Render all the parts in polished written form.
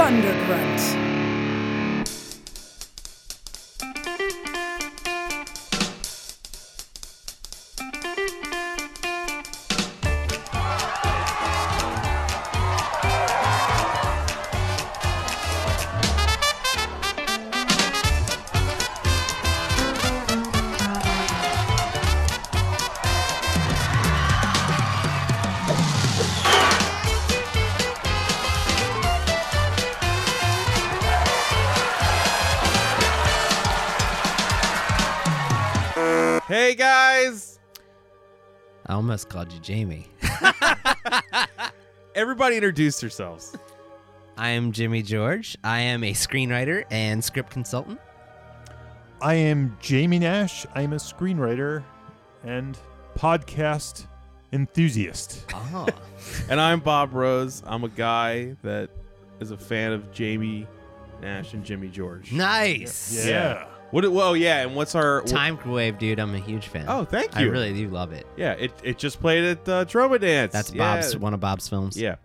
Thundergrunt. Hey guys! I almost called you Jamie. Everybody introduce yourselves. I am Jimmy George. I am a screenwriter and script consultant. I am Jamie Nash. I'm a screenwriter and podcast enthusiast. Oh. And I'm Bob Rose. I'm a guy that is a fan of Jamie Nash and Jimmy George. Nice. Yeah. And what's our... Time Wave, dude. I'm a huge fan. Oh, thank you. I really do love it. Yeah, it just played at Troma Dance. That's Yeah. one of Bob's films. Yeah.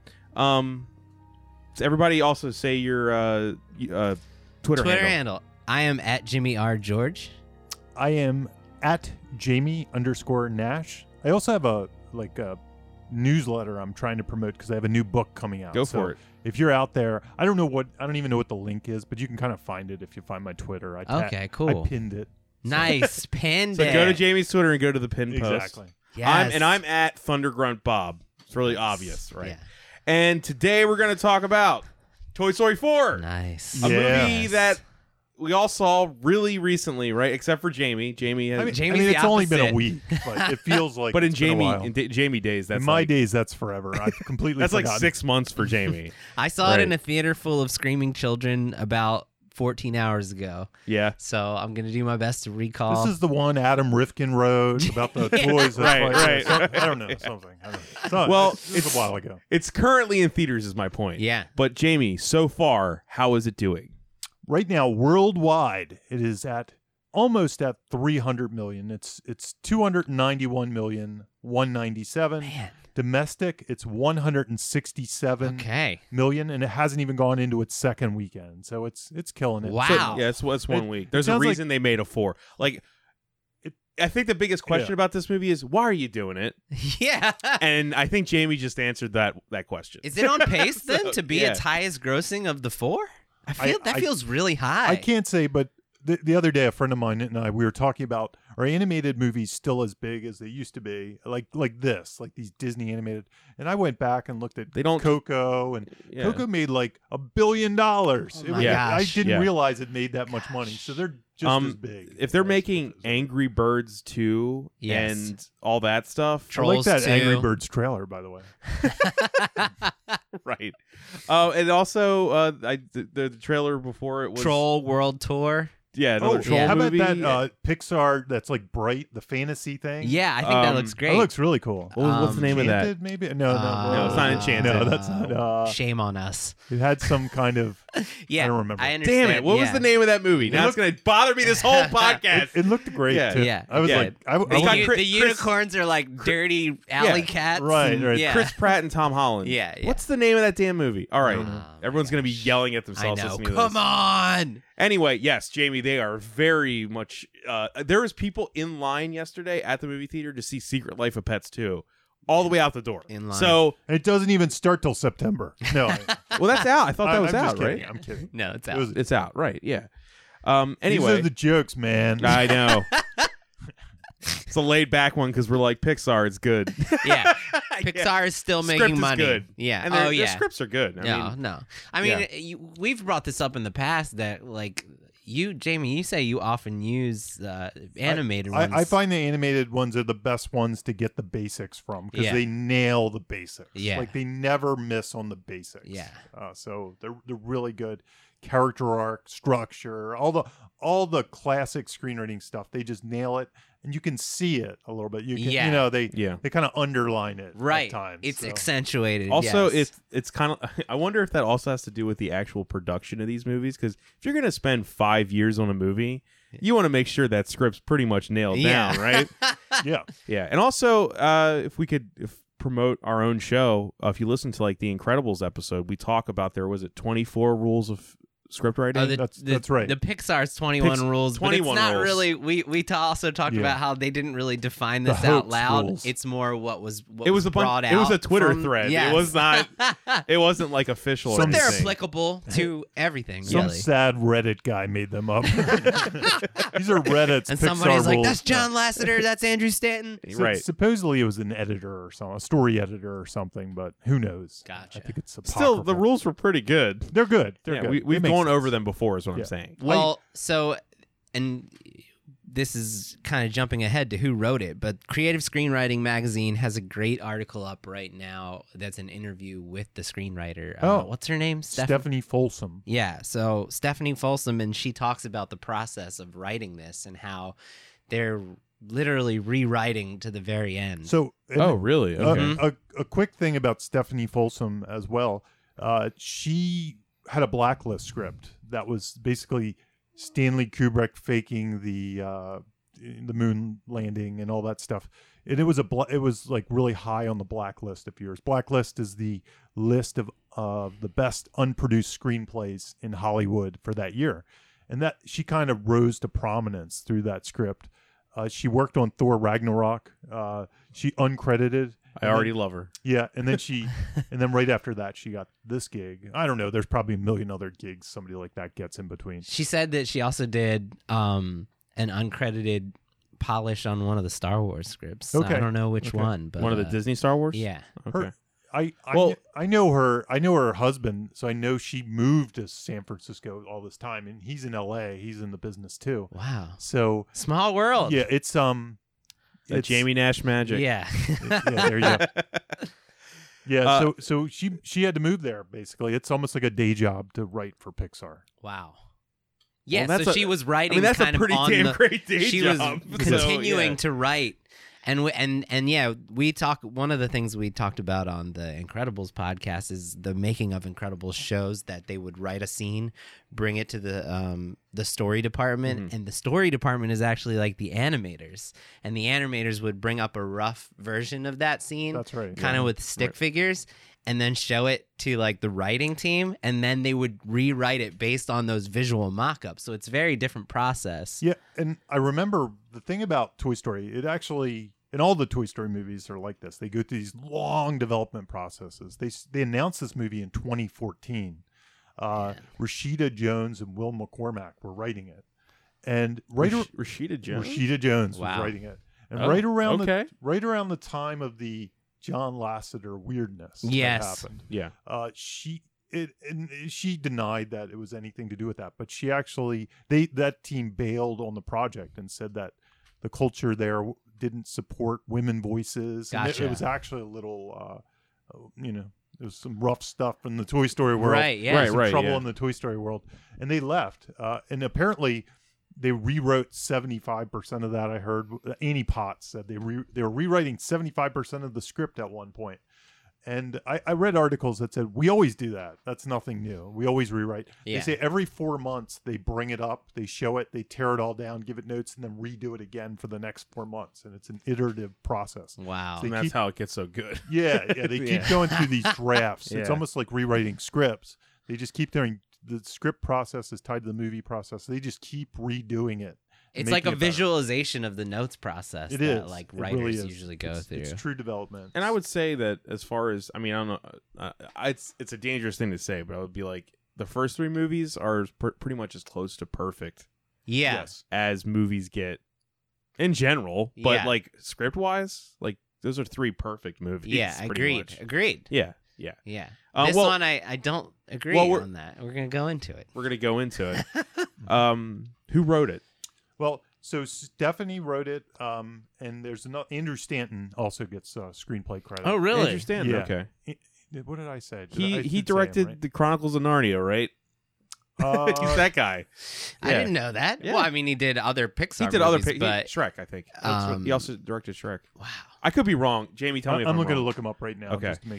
So everybody also say your Twitter handle. I am at Jimmy R. George. I am at Jamie_Nash. I also have a newsletter I'm trying to promote because I have a new book coming out. Go for it. If you're out there, I don't even know what the link is, but you can kind of find it if you find my Twitter. Okay, cool. I pinned it. Nice. Pinned So it. go to Jamie's Twitter and go to the pin post. Exactly. Yes. I'm at Thundergrunt Bob. It's really obvious, right? Yeah. And today we're going to talk about Toy Story 4. Nice. A Yeah. movie that we all saw really recently, right? Except for Jamie. Jamie has... Jamie's it's the only been a opposite. week, but it feels like but in it's been a Jamie while. Jamie days, that's in my like, days, that's forever. I've completely that's like forgotten. 6 months for Jamie. I saw Right. it in a theater full of screaming children about 14 hours ago. Yeah. So I'm going to do my best to recall. This is the one Adam Rifkin wrote about the toys. That's Right. I don't know. Something. I don't know. It's not- Well, it's a while ago. It's currently in theaters is my point. Yeah. But Jamie, so far, how is it doing? Right now, worldwide, it is almost at 300 million. It's 291,197. Man. Domestic, it's 167 Okay. million, and it hasn't even gone into its second weekend. So it's killing it. Wow. Yeah, it's 1 week. There's a sounds reason they made a 4. Like, I think the biggest question Yeah. about this movie is, why are you doing it? Yeah. And I think Jamie just answered that question. Is it on pace then So, to be yeah. its highest grossing of the 4? I feel that I- feels really high. I can't say, but the other day, a friend of mine and I, we were talking about, are animated movies still as big as they used to be? Like these Disney animated. And I went back and looked at They don't- Coco, and Yeah. Coco made like $1 billion. Oh my I gosh. didn't Yeah. realize it made that much money. So they're just as big. If they're as- making Angry Birds 2 Yes. and all that stuff, I like Trolls that 2. Angry Birds trailer, by the way. right? And also, the trailer before it was Troll World Tour. Yeah, another troll yeah. How about movie. that Pixar that's like Bright, the fantasy thing? Yeah, I think that Um, looks great. That looks really cool. What's the name of that? Enchanted, maybe? No, No, it's not Enchanted. No, that's not. Shame on us. It had some kind of. Yeah, I don't remember. I understand. Damn it! What was yeah. the name of that movie? Now it's going to bother me this whole podcast. It looked great Yeah. too. Yeah, I was it like, did. I The, It's got u- Chris- the unicorns are like dirty alley Yeah, cats. right, and- right. Yeah. Chris Pratt and Tom Holland. Yeah, yeah. What's the name of that damn movie? All right, Oh, everyone's going to be yelling at I themselves. know. listening to Come this. on. Anyway, yes, Jamie, they are very much. There was people in line yesterday at the movie theater to see Secret Life of Pets 2, all the way out the door. In line. So, and it doesn't even start till September. No, well, that's out. I thought that was I'm out, just kidding. right? I'm kidding. No, it's It out. was- It's out, right? Yeah. These Anyway, are the jokes, man. I know. It's a laid back one because we're like Pixar. It's good. Yeah. Pixar is still Script making is money. good. Yeah. And oh, their yeah. scripts are good. I mean, No. I mean, we've brought this up in the past that, like, Jamie, you say you often use animated ones. I find the animated ones are the best ones to get the basics from because Yeah. they nail the basics. Yeah. Like they never miss on the basics. Yeah. So they're really good. Character arc, structure, all the classic screenwriting stuff. They just nail it, and you can see it a little bit. You can, Yeah. they kind of underline it right. at times. It's so. accentuated. Also, yes. it's kind of. I wonder if that also has to do with the actual production of these movies. Because if you're going to spend 5 years on a movie, you want to make sure that script's pretty much nailed Yeah. down, right? Yeah. Yeah. And also, if promote our own show, if you listen to like the Incredibles episode, we talk about 24 rules of script writing. Oh, that's right. The Pixar's 21 rules, 21 but it's not rules. really. We also talked Yeah. about how they didn't really define The this out hoax loud. rules. It's more what was It was a brought out. It was a Twitter from- thread. Yes. It was not. It wasn't like official. Some or But they're anything. applicable to everything. Some really. sad Reddit guy made them up. These are Reddit's And Pixar somebody's like, rules. "That's John Lasseter. That's Andrew Stanton." Right. Supposedly it was an editor or something, a story editor or something, but who knows? Gotcha. I think it's Still, apocryphal. the rules were pretty good. They're good. They're Yeah, good. we've It makes gone sense. over them before, is what Yeah. I'm saying. Well, so, and this is kind of jumping ahead to who wrote it, but Creative Screenwriting Magazine has a great article up right now that's an interview with the screenwriter. What's her name? Stephanie Folsom. Yeah, so Stephanie Folsom, and she talks about the process of writing this and how they're literally rewriting to the very end. So, Oh, really? Okay. a quick thing about Stephanie Folsom as well. She had a blacklist script that was basically Stanley Kubrick faking the moon landing and all that stuff. And it was it was like really high on the blacklist of yours. Blacklist is the list of the best unproduced screenplays in Hollywood for that year, and that she kind of rose to prominence through that script. She worked on Thor Ragnarok. She uncredited. I already love her. Yeah, and then and then right after that, she got this gig. I don't know. There's probably a million other gigs somebody like that gets in between. She said that she also did an uncredited polish on one of the Star Wars scripts. Okay. I don't know which Okay. one, but One of the Disney Star Wars? Yeah. Okay. I know her. I know her husband, so I know she moved to San Francisco all this time, and he's in L.A. He's in the business too. Wow. So Small world. yeah, it's That Jamie Nash magic. Yeah. yeah, there you go. Yeah, Uh, so she had to move there basically. It's almost like a day job to write for Pixar. Wow. Yeah, that's so a- she was I writing mean, that's kind a pretty of on damn the, great day she job. was So, continuing yeah. to write. And yeah, one of the things we talked about on the Incredibles podcast is the making of Incredibles shows that they would write a scene, bring it to the story department, and the story department is actually like the animators, and the animators would bring up a rough version of that scene, That's right. kind of with stick figures, and then show it to like the writing team, and then they would rewrite it based on those visual mock-ups. So it's a very different process. Yeah, and I remember the thing about Toy Story, it actually, and all the Toy Story movies are like this. They go through these long development processes. They announced this movie in 2014. Rashida Jones and Will McCormack were writing it. And Rashida Jones. Rashida Jones was Wow. writing it. And Oh, right around okay. right around the time of the John Lasseter weirdness Yes. that happened. Yeah. She denied that it was anything to do with that, but she actually that team bailed on the project and said that the culture there didn't support women voices. And Gotcha. it was actually a little, there was some rough stuff in the Toy Story world. Right, yeah. Right, Some trouble yeah. in the Toy Story world, and they left. And apparently, they rewrote 75% of that. I heard Annie Potts said they were rewriting 75% of the script at one point. And I read articles that said, we always do that. That's nothing new. We always rewrite. Yeah. They say every 4 months, they bring it up, they show it, they tear it all down, give it notes, and then redo it again for the next 4 months. And it's an iterative process. Wow. So And that's how it gets so good. Yeah, they Yeah. keep going through these drafts. It's Yeah. almost like rewriting scripts. They just keep doing, the script process is tied to the movie process. They just keep redoing it. It's making like a it better. visualization of the notes process It that is. like It writers really is. usually go It's- through. It's true development. And I would say that as far as, I mean, I don't know, it's a dangerous thing to say, but I would be like, the first three movies are pretty much as close to perfect Yeah. Yes. as movies get in general. But Yeah. like script wise, like those are three perfect movies. Yeah, pretty agreed. much. Agreed. Yeah, yeah. Yeah. Well, This one I don't agree well, we're- on that. We're going to go into it. We're gonna go into it. Who wrote it? Well, so Stephanie wrote it, and there's another. Andrew Stanton also gets screenplay credit. Oh, really? Andrew Stanton. Yeah. Okay. What did I say? I He did say him, directed right? the Chronicles of Narnia, right? He's that guy. I Yeah. didn't know that. Yeah. Well, I mean, he did other Pixar He did other movies, but Shrek, I think. That's what- he also directed Shrek. wow. I could be wrong. Jamie, tell me if I'm going to wrong. look him up right now Okay. just to make sure.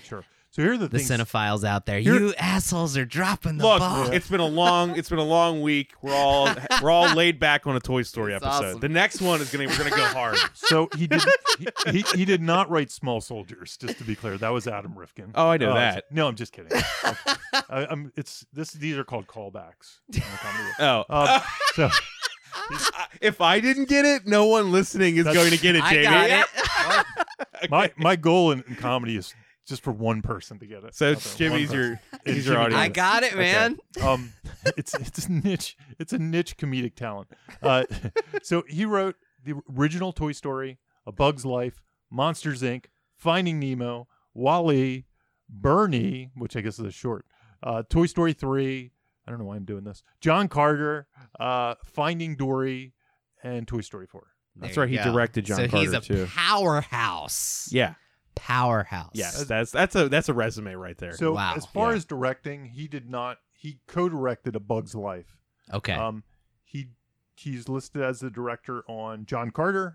So here are the The things. cinephiles out there, Here- you assholes are dropping the Look, ball. it's been a long week. We're all laid back on a Toy Story It's episode. awesome. The next one we're gonna go hard. So he did not write Small Soldiers. Just to be clear, that was Adam Rifkin. Oh, I know that. No, I'm just kidding. These are called callbacks. In the comedy world. Oh, So if I didn't get it, no one listening is going to get it, I Jamie. got it. my goal in comedy is just for one person to get it. So That's it, Jimmy's one your person. he's It's your Jimmy. audience. I got it, man. It's a niche comedic talent. So he wrote the original Toy Story, A Bug's Life, Monsters Inc., Finding Nemo, Wall-E, Bernie, which I guess is a short, Toy Story 3. I don't know why I'm doing this. John Carter, Finding Dory, and Toy Story 4. That's There right. you He go. directed John so Carter he's a too. powerhouse. Yeah. Powerhouse. Yes. That's a resume right there. So Wow. as far Yeah. as directing, he co-directed A Bug's Life. Okay. He's listed as the director on John Carter,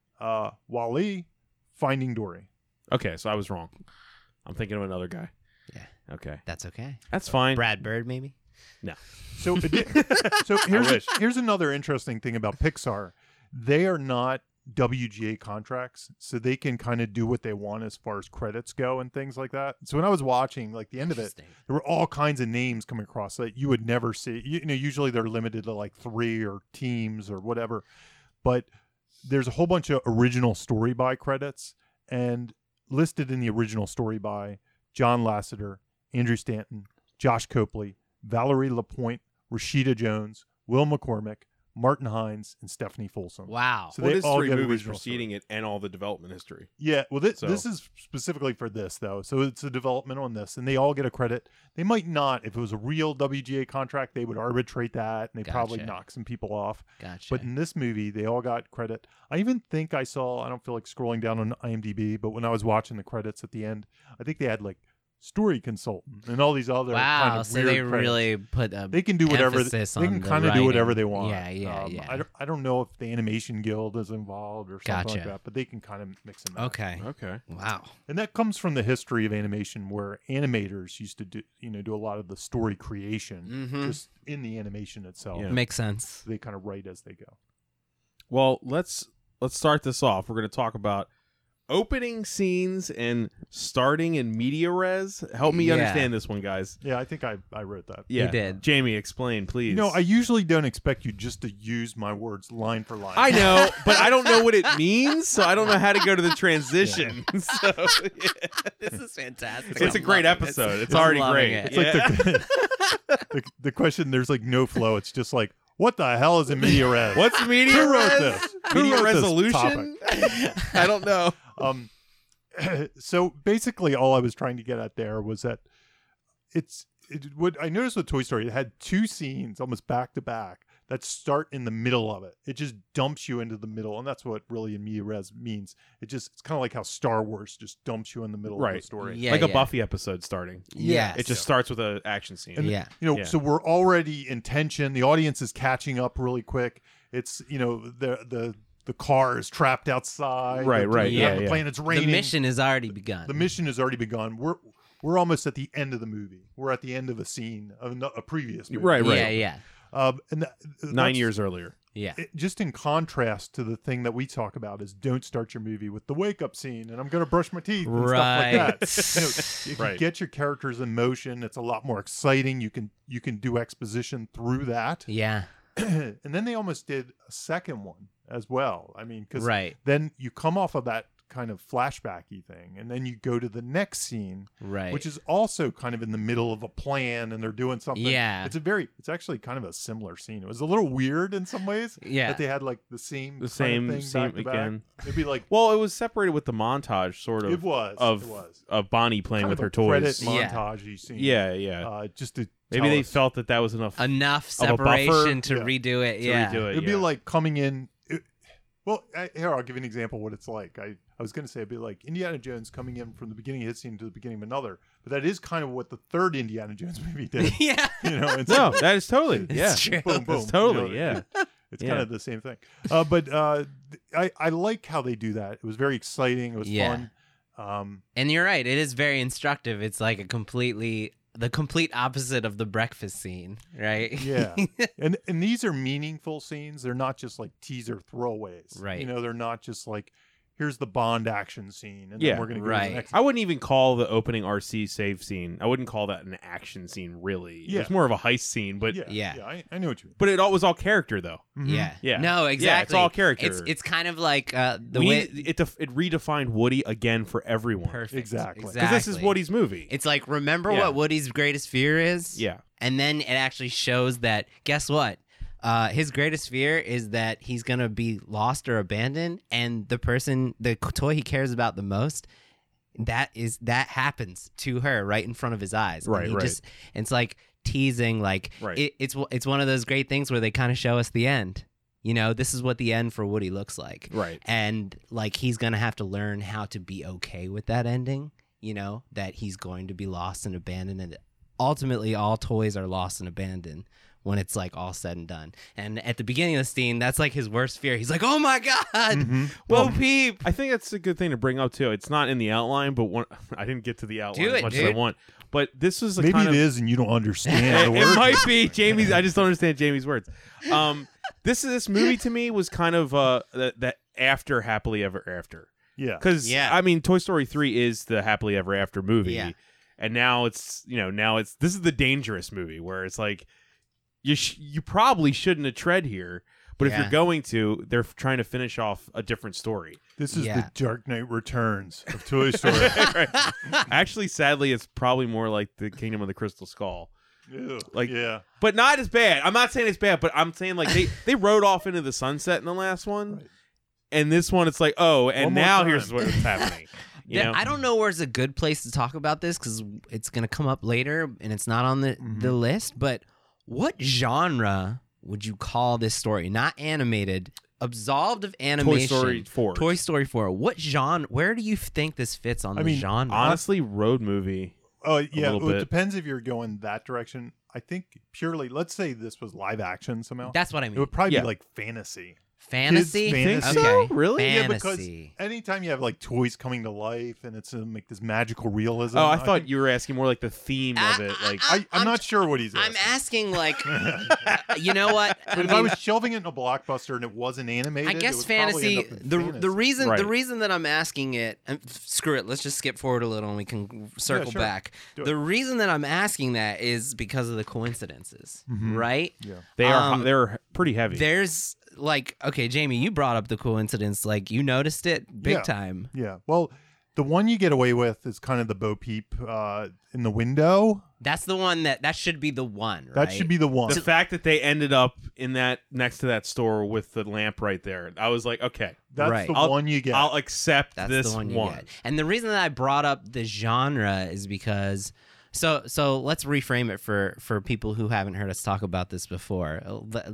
Wall-E, Finding Dory. Okay, so I was wrong. I'm thinking of another guy. Yeah. Okay. That's okay. That's fine. Brad Bird, maybe. So wish. here's another interesting thing about Pixar. They are not WGA contracts, so they can kind of do what they want as far as credits go and things like that. So when I was watching like the end of it, Interesting. there were all kinds of names coming across that you would never see. You know, usually they're limited to like 3 or teams or whatever, but there's a whole bunch of original story by credits, and listed in the original story by John Lasseter, Andrew Stanton, Josh Copley, Valerie Lapointe, Rashida Jones, Will McCormick, Martin Hines, and Stephanie Folsom. Wow. So Well, they there's all 3 get movies original preceding it and all the development history. Yeah, well, So- this is specifically for this, though. So it's a development on this, and they all get a credit. They might not. If it was a real WGA contract, they would arbitrate that, and they probably Gotcha. knock some people off. Gotcha. But in this movie, they all got credit. I even think I don't feel like scrolling down on IMDb, but when I was watching the credits at the end, I think they had like story consultant and all these other wow. kind of So weird they credits. really put a They can do whatever. emphasis They on can the kind of do whatever writing. they want. Yeah, yeah. I don't know if the Animation Guild is involved or something like Gotcha. that, but they can kind of mix and match. Okay. Okay. Wow. And that comes from the history of animation, where animators used to do a lot of the story creation Mhm. just in the animation itself. Yeah. Makes sense. They kind of write as they go. Well, let's start this off. We're going to talk about opening scenes and starting in media res. Help me Yeah. understand this one, guys. Yeah, I think I wrote that. Yeah. did. Jamie, explain, please. You know, I usually don't expect you just to use my words line for line. I know, but I don't know what it means, so I don't know how to go to the transition. So This is fantastic. it's a I'm great loving this. episode. It's I'm already loving great. it. It's like the question. There's like no flow. It's just like, what the hell is a media res? What's media Who wrote res? this? Who Media wrote this resolution? I don't know. So basically, all I was trying to get at there was that what I noticed with Toy Story, it had 2 scenes almost back to back that start in the middle of it. It just dumps you into the middle, and that's what really in media res means. It's kind of like how Star Wars just dumps you in the middle of Right. the story. Yeah, Like a yeah. Buffy episode starting. Yes. It just starts with an action scene. And- Yeah. Yeah. So we're already in tension. The audience is catching up really quick. It's the car is trapped outside. Right, right, yeah, The yeah. plane, it's raining. The mission has already begun. The mission has already begun. We're almost at the end of the movie. We're at the end of a scene of a previous movie. Right, right. Yeah, yeah. And 9 that's- years earlier. Yeah. just in contrast to the thing that we talk about is don't start your movie with the wake up scene and I'm going to brush my teeth and Right. stuff like that. If Right. you get your characters in motion, it's a lot more exciting. You can do exposition through that. Yeah. And then they almost did a second one as well. I mean, because Right. then you come off of that kind of flashbacky thing, and then you go to the next scene, Right. which is also kind of in the middle of a plan, and they're doing something. Yeah. It's actually kind of a similar scene. It was a little weird in some ways. Yeah. that they had like the same The kind of thing same back to back. again. It'd be like Well, it was separated with the montage, sort of. it was of Bonnie playing kind with of her a credit toys. Yeah. montage scene. Yeah, yeah. Just to Maybe tell they us. felt that was enough. Enough Of a buffer? separation to Yeah. redo it. to Yeah. redo it. It'd be yeah. like coming in. Here, I'll give you an example of what it's like. I was going to say it'd be like Indiana Jones coming in from the beginning of his scene to the beginning of another, but that is kind of what the third Indiana Jones movie did. Yeah. It's No, that is totally. Yeah. It's true. boom, boom. That's totally, yeah. It's Yeah. kind of the same thing. But I like how they do that. It was very exciting. It was Yeah. fun. And you're right. It is very instructive. It's like the complete opposite of the breakfast scene, right? Yeah. and these are meaningful scenes. They're not just like teaser throwaways. Right. You know, they're not just like, here's the Bond action scene, and Yeah, then we're going to go to right. the next. I wouldn't even call the opening RC save scene. I wouldn't call that an action scene, really. Yeah. It's more of a heist scene, but Yeah. I know what you mean. but it was all character though. Mhm. Yeah. Yeah. No, Yeah, exactly. it's all character. It's kind of like the We way need- it redefined Woody again for everyone. perfect. Exactly. 'Cause Because this is Woody's movie. It's like, remember Yeah. what Woody's greatest fear is? Yeah. And then it actually shows that, guess what? His greatest fear is that he's going to be lost or abandoned. And the toy he cares about the most, that happens to her right in front of his eyes. Right, And right. it's like teasing, like, Right. it's one of those great things where they kind of show us the end. You know, this is what the end for Woody looks like. Right. And like, he's going to have to learn how to be okay with that ending, you know, that he's going to be lost and abandoned. And ultimately, all toys are lost and abandoned when it's like all said and done. And at the beginning of the scene, that's like his worst fear. He's like, oh my God, Mhm. Bo Peep. I think that's a good thing to bring up too. It's not in the outline, but I didn't get to the outline Do as it, much as I dude. want. But this is a Maybe kind it of is, and you don't understand the it word. might be Jamie's. I just don't understand Jamie's words. This movie to me was kind of that after Happily Ever After, Yeah. because Yeah. I mean Toy Story 3 is the Happily Ever After movie, Yeah. and now it's this is the dangerous movie where it's like you probably shouldn't have tread here, but if Yeah. you're going to, they're trying to finish off a different story. This is Yeah. the Dark Knight Returns of Toy Story. Right. Actually, sadly, it's probably more like the Kingdom of the Crystal Skull. Ew. Like- yeah. But not as bad. I'm not saying it's bad, but I'm saying like they rode off into the sunset in the last one, Right. and this one it's like, oh, and One more now time. here's what's happening. You know? I don't know where's a good place to talk about this because it's going to come up later and it's not on the list. But what genre would you call this story? Not animated, absolved of animation. Toy Story 4. Toy Story 4. What genre? Where do you think this fits on I the mean, genre? Honestly, road movie. Oh, yeah. little Well, it bit. depends if you're going that direction. I think purely, let's say this was live action somehow. That's what I It mean. would probably Yeah. be like fantasy. Fantasy? Kids' fantasy. Okay. So? Really? Yeah, because Fantasy. anytime you have like toys coming to life and it's like this magical realism. Oh, I thought think- you were asking more like the theme of it. Like, I'm not sure what he's I'm asking. asking, like, you know what? But if I was shelving it in a blockbuster and it wasn't animated, I it guess would probably fantasy. end up in The fantasy. reason Right. the reason that I'm asking it. Screw it. Let's just skip forward a little and we can circle sure. back. Do it. The reason that I'm asking that is because of the coincidences, Mhm. right? Yeah. they're pretty heavy. There's like, okay, Jamie, you brought up the coincidence. Like, you noticed it big Yeah. time. Yeah. Well, the one you get away with is kind of the Bo Peep in the window. That's the one that should be the one. Right? That should be the one. The fact that they ended up in that next to that store with the lamp right there, I was like, okay, That's Right. the I'll- one you get. I'll accept That's this the one you one. get. And the reason that I brought up the genre is because so let's reframe it for people who haven't heard us talk about this before.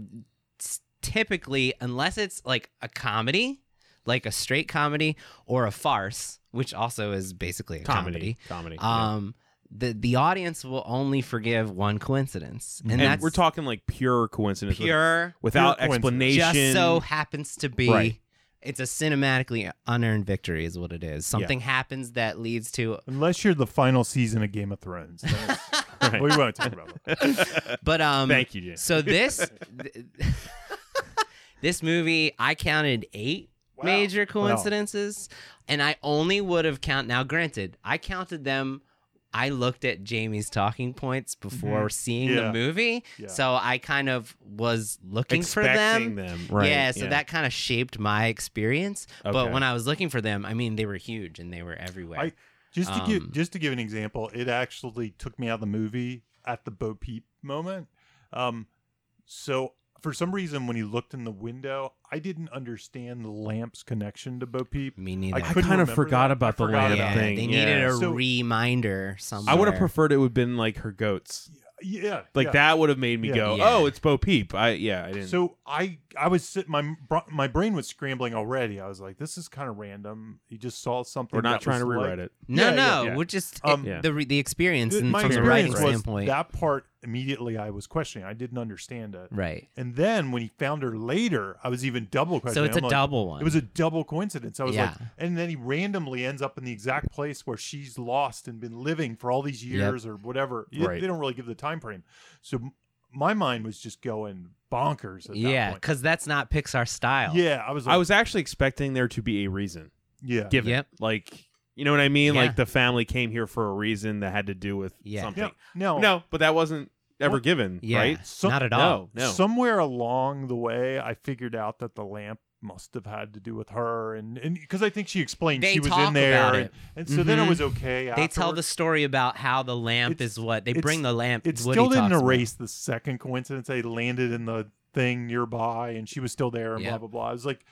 Typically, unless it's like a comedy, like a straight comedy or a farce, which also is basically a comedy. Comedy. Yeah. The audience will only forgive one coincidence. And, And that's we're talking like pure coincidence, pure without pure coincidence. explanation. just so happens to be Right. it's a cinematically unearned victory is what it is. Something happens that leads to Unless you're the final season of Game of Thrones. Then it's- Right. We won't talk about that. but Thank you, Jim. so this this movie I counted 8 Wow. major coincidences and I only would have counted. Now granted, I counted them. I looked at Jamie's talking points before seeing Yeah. the movie. Yeah. So I kind of was looking Expecting for them. Right. Yeah, so that kind of shaped my experience. But Okay. when I was looking for them, I mean, they were huge and they were everywhere. Just to Um, give an example, it actually took me out of the movie at the Bo Peep moment. So for some reason, when he looked in the window, I didn't understand the lamp's connection to Bo Peep. Me neither. I I couldn't kind of remember forgot that. about I the forgot lamp about yeah, thing. they yeah. needed a So- reminder somewhere. I would have preferred it would have been like her goats. Yeah, Like yeah. that would have made me Yeah. go, Yeah. "Oh, it's Bo Peep." I didn't. So I I was my brain was scrambling already. I was like, this is kind of random. He just saw something. We're not that trying to was rewrite like, it. No, Yeah. we're just Yeah. the experience and My from the writing experience was standpoint. that part immediately I was questioning. I didn't understand it. Right. And then when he found her later, I was even double questioning. So it's a I'm like, double one. It was a double coincidence. I was like, Yeah. and then he randomly ends up in the exact place where she's lost and been living for all these years or whatever. Right. They don't really give the time frame. So my mind was just going bonkers at that Yeah, point. because that's not Pixar style. Yeah, I was like, I was actually expecting there to be a reason yeah. given. Yep. Like, you know what I mean? Yeah. Like the family came here for a reason that had to do with Yeah. something. Yeah. No. No, but that wasn't ever What? given, Yeah. right? So- Not at all. No. Somewhere along the way, I figured out that the lamp must have had to do with her, and because I think she explained They she was talk in there, about and, it. and so then it Mhm. was okay. They tell the afterwards. story about how the lamp It's- is what they it's- bring the lamp. It Woody still didn't talks about. erase the second coincidence. They landed in the thing nearby, and she was still there, and Yep. blah blah blah. I was like,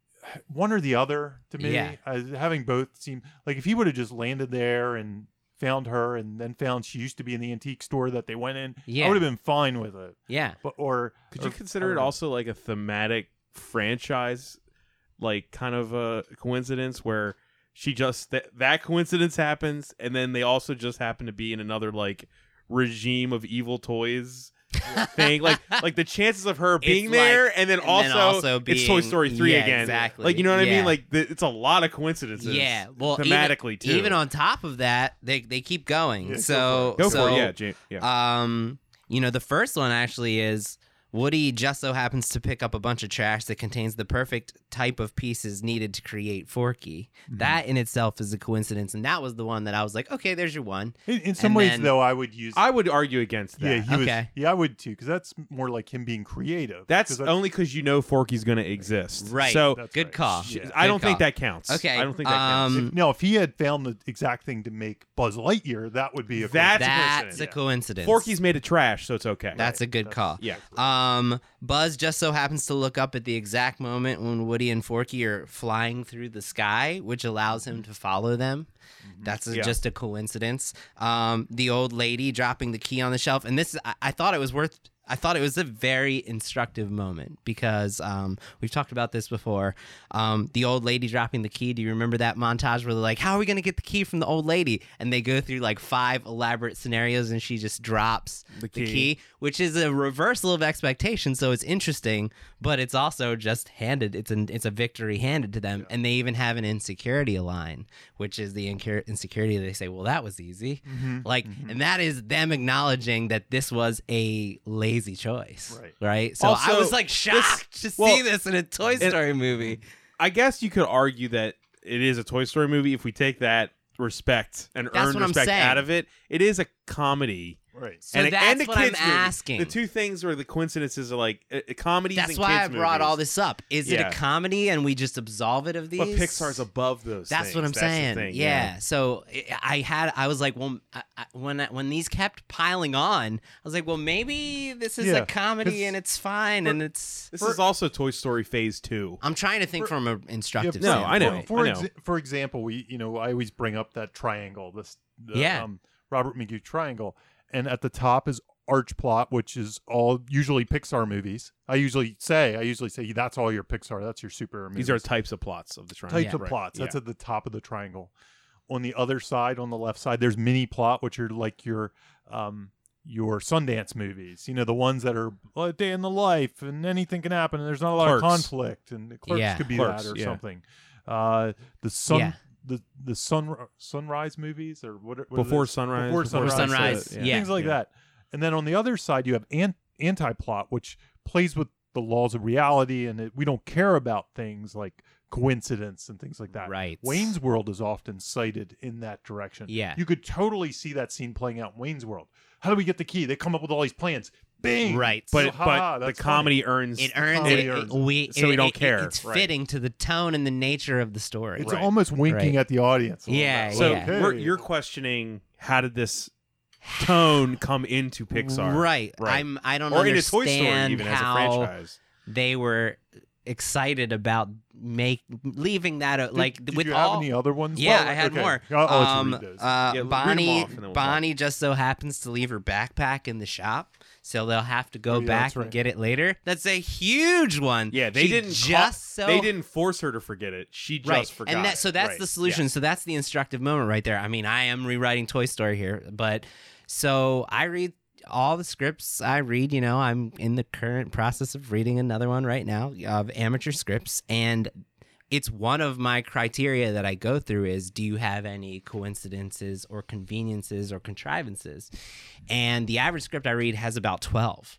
one or the other to me. Yeah. Having both seem like if he would have just landed there and found her, and then found she used to be in the antique store that they went in, Yeah. I would have been fine with it. Yeah. But or Could you or- consider I it don't know. also like a thematic franchise, like kind of a coincidence where she just that coincidence happens, and then they also just happen to be in another like regime of evil toys thing, like the chances of her being It's there, like- and then and then also, also it's Toy being- Story 3 yeah, again, exactly. like you know what I Yeah. mean, like it's a lot of coincidences, Yeah. Well, thematically too. even on top of that, they keep going. Yeah, so go so, for it, yeah. The first one actually is Woody just so happens to pick up a bunch of trash that contains the perfect type of pieces needed to create Forky. Mm-hmm. That in itself is a coincidence, and that was the one that I was like, okay, there's your one. In some And ways, then- though, I would use. I would argue against that. Yeah, he was. Okay. Yeah, I would too, because that's more like him being creative. That's 'Cause only because you know Forky's going to exist, Right. So That's Good right. call. Yeah. I don't Good think call. that counts. Okay, I don't think that counts. No, if he had found the exact thing to make Buzz Lightyear, that would be a That's coincidence. That's a coincidence. Forky's made of trash, so it's okay. That's a good call. yeah. Buzz just so happens to look up at the exact moment when Woody and Forky are flying through the sky, which allows him to follow them. That's Yeah. just a coincidence. The old lady dropping the key on the shelf, and this I thought it was a very instructive moment because we've talked about this before. The old lady dropping the key. Do you remember that montage where they're like, "How are we going to get the key from the old lady?" And they go through like 5 elaborate scenarios, and she just drops the key, which is a reversal of expectation. So it's interesting, but it's also just handed. It's a victory handed to them, and they even have an insecurity line, which is the insecurity. They say, "Well, that was easy," and that is them acknowledging that this was a lazy choice, right? So I Also, was like shocked to see this in a Toy Story movie. I guess you could argue that it is a Toy Story movie if we take that respect and That's earned what I'm respect saying. out of it. It is a comedy. Right. So that's a what I'm kids movie. asking. The two things where the coincidences are like comedies That's and why I kids brought movies. all this up. Is it Yeah. a comedy and we just absolve it of these? But Pixar's above those That's things. what I'm the saying. thing, yeah. So I was like, well, when these kept piling on, I was like, well, maybe this is Yeah, a comedy 'cause and it's fine and it's. This is also Toy Story Phase 2. I'm trying to think from an instructive. No, I know. standpoint. For example, I always bring up that triangle, the Yeah. Robert McGee triangle, and at the top is Arch Plot, which is all usually Pixar movies. I usually say that's all your Pixar. That's your superhero movies. These are types of plots of the triangle. types of Right. plots. That's Yeah. at the top of the triangle. On the other side, on the left side, there's mini plot, which are like your Sundance movies. You know, the ones that are a day in the life and anything can happen and there's not a lot Clerks. of conflict. And Clerks Yeah. could be Clerks, that or yeah. something. The sun. Yeah. The sunrise movies or what Before is it? Sunrise. Before Sunrise, yeah. things like that. And then on the other side you have anti-plot, which plays with the laws of reality, and we don't care about things like coincidence and things like that. Right. Wayne's World is often cited in that direction. Yeah. You could totally see that scene playing out in Wayne's World. How do we get the key? They come up with all these plans. Bing. Right. But Ha, the that's comedy earns It earns Comedy it. earns so we don't care. It's Right. fitting to the tone and the nature of the story. It's Right. almost winking Right. at the audience. a little Yeah, bit. So yeah. Okay. you're questioning how did this tone come into Pixar? Right. Right. I don't Or into understand Toy Story even as a how franchise. they were excited about leaving that Did with you all. have any other ones? Yeah, Well, I had okay. more. I'll let you read those. read 'em Bonnie off and then we'll Bonnie just so happens to leave her backpack in the shop, so they'll have to go Oh, yeah, back that's right. and get it later. That's a huge one. Yeah, they She didn't they didn't force her to forget it. She just right. forgot. And so it. that's Right. the solution. Yeah. So that's the instructive moment right there. I mean, I am rewriting Toy Story here, but so I read all the scripts I read. I'm in the current process of reading another one right now of amateur scripts, and it's one of my criteria that I go through is, do you have any coincidences or conveniences or contrivances? And the average script I read has about 12.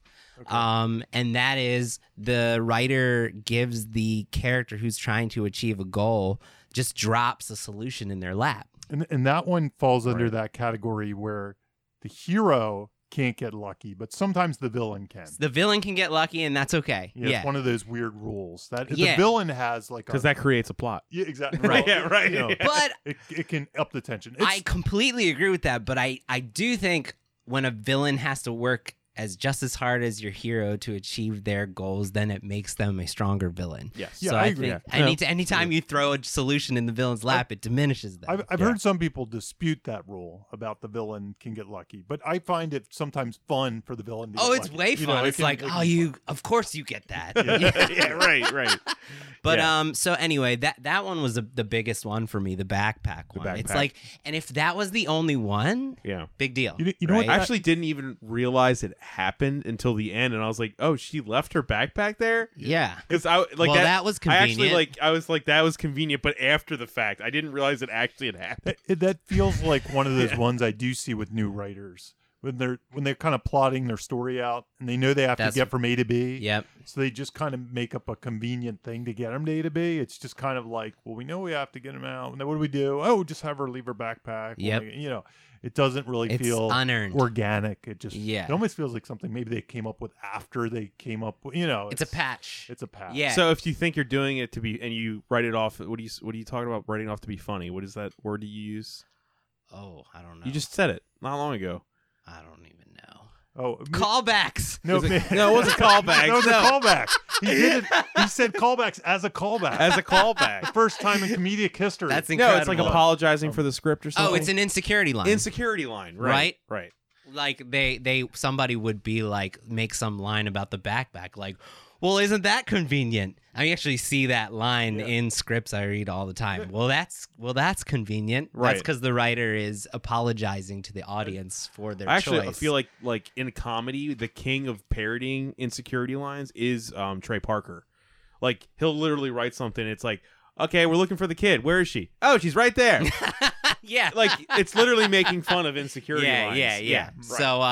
And that is the writer gives the character who's trying to achieve a goal, just drops a solution in their lap. And that one falls under Right. that category where the hero can't get lucky, but sometimes the villain can. The villain can get lucky, and that's okay. Yeah, Yeah. it's one of those weird rules that Yeah. the villain has, like Because that creates a plot. yeah, exactly Right. Yeah, right. But It can up the tension. I completely agree with that, but I do think when a villain has to work just as hard as your hero to achieve their goals, then it makes them a stronger villain. Yes. Yeah, So I I agree. think Yeah. anytime you throw a solution in the villain's lap, it diminishes them. I've Yeah. heard some people dispute that rule about the villain can get lucky, but I find it sometimes fun for the villain to Oh, get it's lucky. way You know, fun. it It's can- like, it can oh, be fun. of course you get that. Yeah, right. But Yeah. so anyway, that one was the biggest one for me, the backpack one. It's backpack. like, and if that was the only one, Yeah. big deal. You know what? right? I actually didn't even realize it happened until the end, and I was like, "Oh, she left her backpack there." Yeah. Because I like Well, that was I actually convenient. I was like, that was convenient, but after the fact, I didn't realize it actually had happened. That feels like one of those Yeah. ones I do see with new writers when they're kind of plotting their story out and they know they have That's- to get from A to B. Yep. So they just kind of make up a convenient thing to get them to A to B. It's just kind of like, well, we know we have to get them out. And then what do we do? Oh, just have her leave her backpack. Yep. It doesn't really It's feel unearned. organic. It just Yeah. It almost feels like something maybe they came up with after they came up with. It's a patch. It's a patch. Yeah. So if you think you're doing it to be, and you write it off, what are you talking about? Writing off to be funny? What is that word you use? Oh, I don't know. You just said it not long ago. I don't even know. Oh, Callbacks. no, No, it wasn't callbacks. No, it was No. a callback. He did it. He said callbacks as a callback. As a callback. First time in comedic history. That's No, incredible. it's like apologizing for the script or something. Oh, it's an insecurity line. insecurity line, right? Right. Like somebody would be like, make some line about the backpack, like, well, isn't that convenient? I actually see that line in scripts I read all the time. Well, that's convenient. Right. That's because the writer is apologizing to the audience for their Actually, I choice. feel like in comedy, the king of parodying insecurity lines is Trey Parker. Like he'll literally write something. It's like, okay, we're looking for the kid. Where is she? Oh, she's right there. yeah. Like it's literally making fun of insecurity lines. Yeah. Right.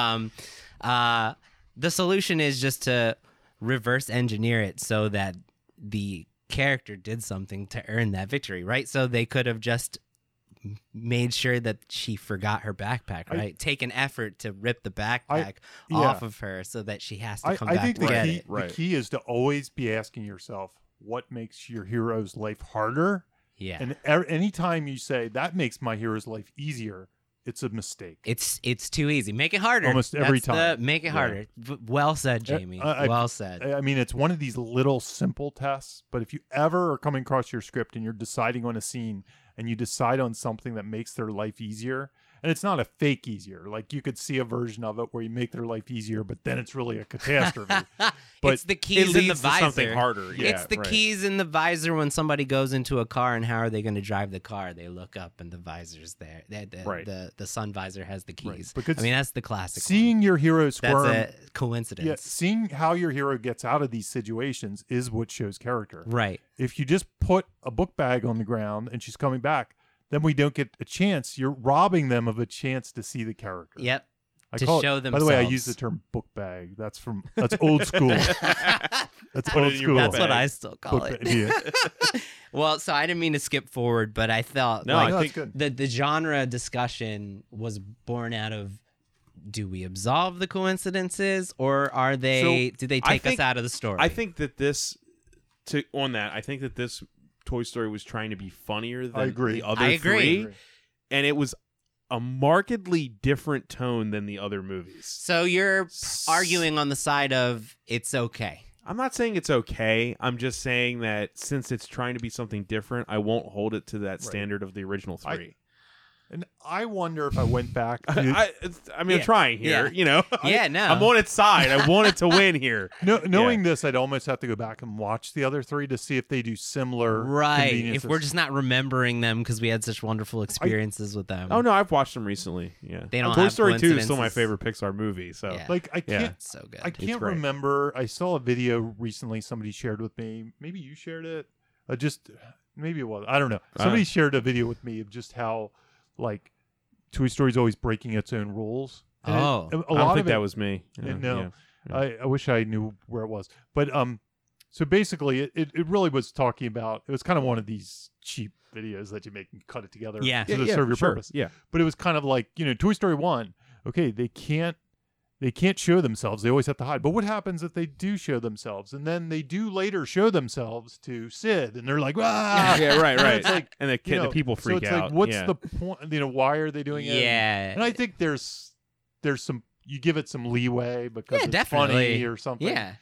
So, the solution is just to reverse engineer it so that the character did something to earn that victory, right? So they could have just made sure that she forgot her backpack, right? Take an effort to rip the backpack off of her so that she has to come I back think to get it. Right. the key is to always be asking yourself what makes your hero's life harder. Yeah. And anytime you say that makes my hero's life easier, it's a mistake. It's too easy. Make it harder. Almost every That's time. make it harder. Well said, Jamie. Well said. I mean, it's one of these little simple tests, but if you ever are coming across your script and you're deciding on a scene and you decide on something that makes their life easier, and it's not a fake easier, like you could see a version of it where you make their life easier, but then it's really a catastrophe. But it's the It keys in the leads to something visor. harder. Yeah, It's the right. keys in the visor when somebody goes into a car, and how are they going to drive the car? They look up and the visor's there. Right. The sun visor has the keys. Because I mean, that's the classic. seeing your hero squirm, that's a coincidence. yeah, seeing how your hero gets out of these situations is what shows character. Right. If you just put a book bag on the ground and she's coming back, then we don't get a chance. You're robbing them of a chance to see the character. Yep. I to call show it, by the way, I themselves. use the term book bag. That's old school. That's Put it old in your school. That's bag. what I still call Book it. bag, yeah. Well, so I didn't mean to skip forward, but I thought No, like, I that's think good. the genre discussion was born out of, do we absolve the coincidences, or are they do they I take us think- out of the story? I think that this Toy Story was trying to be funnier than I agree. the other I agree. three, and it was a markedly different tone than the other movies. So you're arguing on the side of it's okay. I'm not saying it's okay. I'm just saying that since it's trying to be something different, I won't hold it to that standard of the original 3. And I wonder if I went back. To, I'm trying here. Yeah. You know, No. I'm on its side. I want it to win here. knowing this, I'd almost have to go back and watch the other 3 to see if they do similar. Right. conveniences. If we're just not remembering them because we had such wonderful experiences with them. Oh no, I've watched them recently. Yeah, They don't Toy have Story 2 is still my coincidences. favorite Pixar movie. So Yeah. like, I can't. It's so good. I can't great. remember. I saw a video recently somebody shared with me. Maybe you shared it. Maybe it was. I don't know. Somebody shared a video with me of just how like Toy Story's always breaking its own rules. And Oh. a I lot don't of think it, that was me. no. Yeah. I wish I knew where it was. But so basically it really was talking about, it was kind of one of these cheap videos that you make and cut it together Yeah. to serve your sure. purpose. Yeah, But it was kind of like, Toy Story 1, okay, they can't show themselves. They always have to hide. But what happens if they do show themselves? And then they do later show themselves to Sid, and they're like, ah! yeah, right. And it's like, and the people so freak it's out. like, what's yeah. the point? Why are they doing it? Yeah. And I think there's some, you give it some leeway because Yeah, it's definitely. funny or something. Yeah.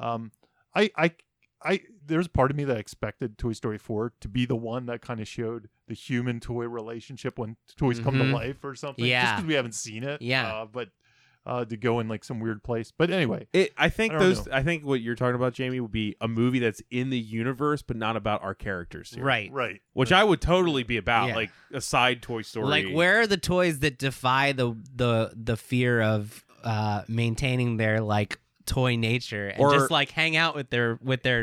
I there's part of me that expected Toy Story 4 to be the one that kind of showed the human toy relationship when toys come to Mhm. life or something. Yeah. Just because we haven't seen it. Yeah. But to go in like some weird place. But anyway, I think I don't know. I think what you're talking about, Jamie, would be a movie that's in the universe but not about our characters, here. Right. right. Which I would totally be about, Yeah. like a side Toy Story. Like, where are the toys that defy the fear of maintaining their like toy nature and Or- just like hang out with their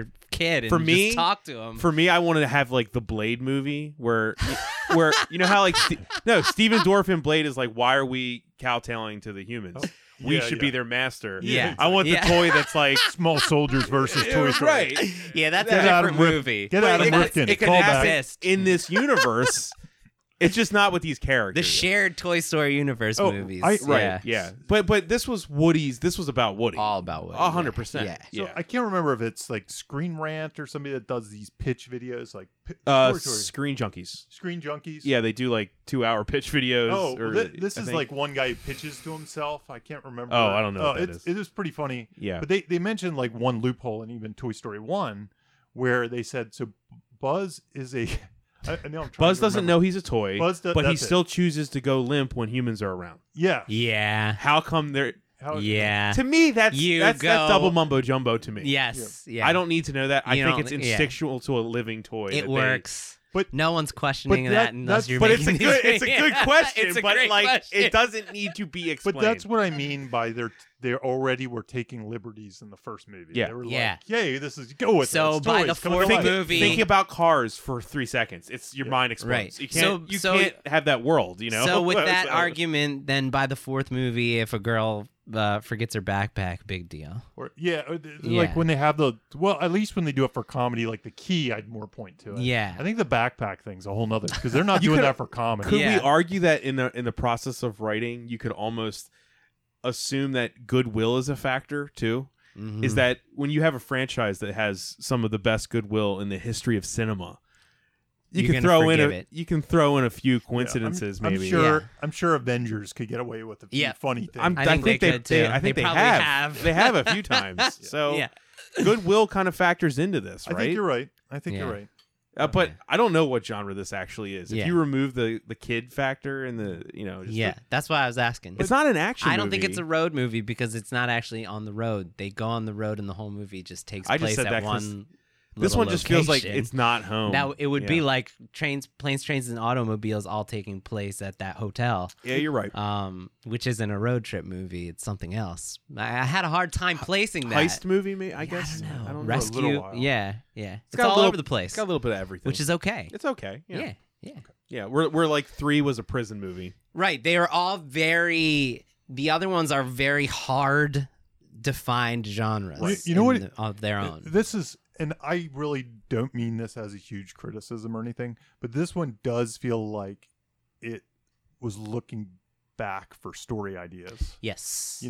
kid and For me- just talk to them? For me, I wanted to have like the Blade movie where you know how like Steven Dorff in Blade is like, why are we kowtowing to the humans? We yeah, should yeah. be their master. Yeah. I want the Yeah. toy that's like Small Soldiers versus Toy Story. right. Yeah, that's Get a Adam different Rip- movie. Get But Adam it- Rifkin. it can Call happen back. Exist. in this universe. It's just not with these characters. The shared Toy Story universe Oh, movies. right, Yeah. Yeah, but this was Woody's. This was about Woody. All about Woody. 100%. Yeah. So I can't remember if it's like Screen Rant or somebody that does these pitch videos, like Toy Story. Screen Junkies. Screen Junkies. Yeah, they do like 2-hour pitch videos. Oh, or, this I is think. like one guy who pitches to himself. I can't remember. Oh, I don't know what that is. It is pretty funny. Yeah. But they mentioned like one loophole in even Toy Story 1 where they said, so Buzz is a... I know I'm trying Buzz to doesn't remember. know he's a toy, Buzz but he that's it. still chooses to go limp when humans are around. Yeah. Yeah. How come they're... How- Yeah. To me, that's go- double mumbo jumbo to me. Yes. Yeah. I don't need to know that. I You think don't- it's yeah. instinctual to a living toy. It that they- works. But- no one's questioning but that unless that's- you're But it's making a good these- it's a good question, It's a but great like question. it doesn't need to be explained. But that's what I mean by they already were taking liberties in the first movie. Yeah. They were Yeah. like, yay, this is, go with it. So It's by toys the coming to fourth life. movie- Think about Cars for 3 seconds. It's your mind explodes. Right. You can't So- you can't have that world, you know? So with that So- argument, then by the fourth movie, if a girl forgets her backpack, big deal. Or, Yeah. like when they have at least when they do it for comedy, like the key, I'd more point to it. Yeah. I think the backpack thing's a whole nother, because they're not You doing could- that for comedy. Could Yeah. we argue that in the process of writing, you could almost assume that goodwill is a factor too? Mhm. Is that when you have a franchise that has some of the best goodwill in the history of cinema, you You're can gonna throw in forgive it. you can throw in a few Yeah, coincidences, I'm maybe. sure. Yeah. I'm sure Avengers could get away with a few Yeah. funny things. I think they could, too. I think They they probably have. have. They have a few times. So Yeah. goodwill kind of factors into this, I right? think you're right. I think Yeah. you're right. But I don't know what genre this actually is. Yeah. If you remove the kid factor and the just Yeah, that's why I was asking. it's not an action. I don't think movie. it's a road movie because it's not actually on the road. They go on the road and the whole movie just takes I just place said at that 'cause one. This little one just feels like location. it's not home. That it would be Yeah. like planes, trains, and automobiles all taking place at that hotel. Yeah, you're right. Which isn't a road trip movie. It's something else. I had a hard time placing that. Heist movie, maybe, I guess. I don't know. I don't know. Rescue. little while. Yeah. It's got a all little- over the place, It's got a little bit of everything. which is okay. it's okay. Yeah. Yeah. We're like 3 was a prison movie. Right. They are all very. The other ones are very hard defined genres. Right. You know what of their own. This is, and I really don't mean this as a huge criticism or anything, but this one does feel like it was looking back for story ideas. Yes.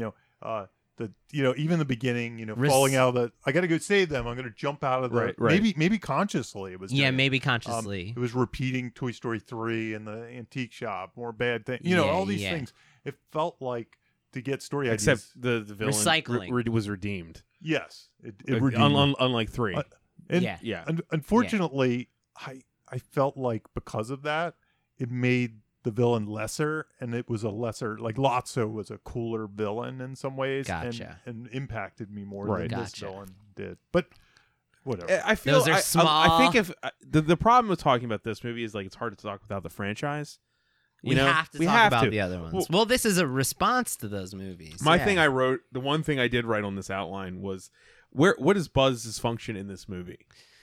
Even the beginning, Res- falling out of the, I got to go save them. I'm going to jump out of the, Right. maybe consciously it was. Yeah, doing it. maybe consciously. It was repeating Toy Story 3 and the antique shop, more bad things, Yeah, all these yeah. things. It felt like to get story Except ideas. the villain Recycling. was redeemed. Yes, it Like, redeemed. unlike 3. And Yeah. yeah. unfortunately, I felt like because of that, it made the villain lesser, and it was a lesser, like Lotso was a cooler villain in some ways, Gotcha. and impacted me more Right. than this Gotcha. villain did. But whatever. I feel Those are I small. think if the problem with talking about this movie is like it's hard to talk without the franchise. We have to We talk have about to. the other ones. Well- Well, this is a response to those movies. My Yeah. thing I wrote, the one thing I did write on this outline was what is Buzz's function in this movie?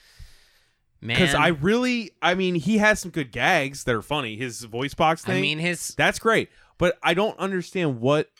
Because Man, I mean, he has some good gags that are funny. His voice box thing, I mean, his that's great. But I don't understand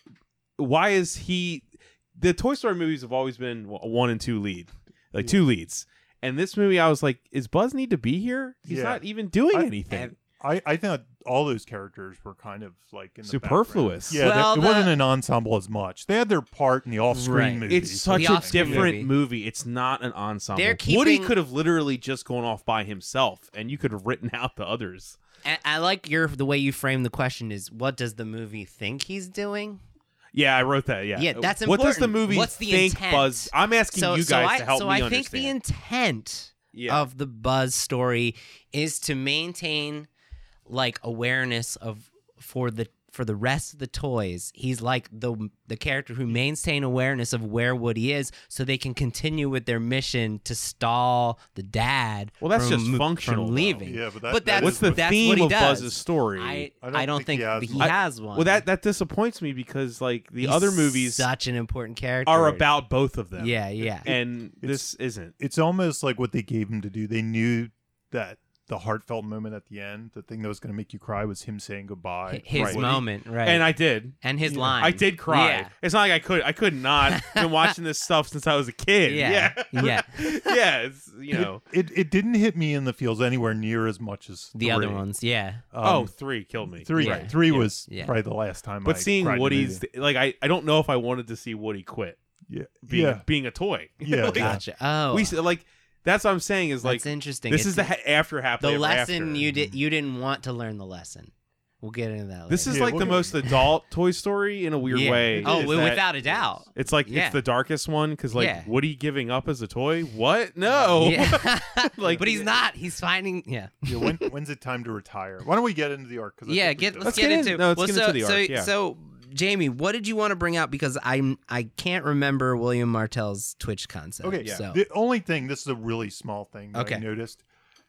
why is he? The Toy Story movies have always been a 1 and 2 lead, like 2 leads. And this movie, I was like, is Buzz need to be here? He's Yeah. not even doing I- anything. I thought all those characters were kind of like in the Superfluous. background. Yeah, Well, it wasn't an ensemble as much. They had their part in the off-screen Right. movies. It's such The a off-screen different movie. movie. It's not an ensemble. They're Woody keeping- could have literally just gone off by himself, and you could have written out the others. I like the way you frame the question is, what does the movie think he's doing? Yeah, I wrote that. Yeah, Yeah, that's What does the important. movie What's the think? intent? Buzz? I'm asking you guys to help me I understand. think the intent Yeah. of the Buzz story is to maintain like awareness of for the rest of the toys. He's like the character who maintain awareness of where Woody is, so they can continue with their mission to stall the dad. Well, that's from, just functional, from though. leaving. Yeah, but that But that's What's the that's theme what he of does. Buzz's story? I don't think he he has has, one. one. Well, that disappoints me because like the He's other movies such an important character are about both of them. Yeah, yeah. and It's- this isn't. It's almost like what they gave him to do. They knew that the heartfelt moment at the end, the thing that was going to make you cry, was him saying goodbye. His Right. moment, right? And I did. and his Yeah. line. I did cry. Yeah. It's not like I could not. Been watching this stuff since I was a kid. Yeah. Yeah. Yeah. Yeah, it's, you know. It didn't hit me in the feels anywhere near as much as The other ones, yeah. Oh, 3 killed me. three Yeah. three Yeah. was Yeah. probably the last time. But I seeing cried in a Woody's movie. like I don't know if I wanted to see Woody quit yeah, being a toy. Yeah, Like, Gotcha. Oh, we like that's what I'm saying is like that's interesting. this It's is the after happily the ever lesson after. you didn't want to learn the lesson. We'll get into that. This is Yeah, like the what- most adult Toy Story in a weird Yeah. way. Oh, is well, that without a doubt. It's like Yeah. it's the darkest one because like Yeah. Woody giving up as a toy. What? No. Yeah. Like- but he's not. He's finding. Yeah. Yeah, when's it time to retire? Why don't we get into the arc? 'Cause I Yeah. think we should. Let's get get in- into. no, let's well, get so, into the so, arc, yeah. so, Jamie, what did you want to bring out? Because I can't remember William Martell's Twitch concept. Okay, So the only thing, this is a really small thing that I Okay. noticed.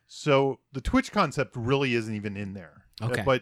So the Twitch concept really isn't even in there. Okay. But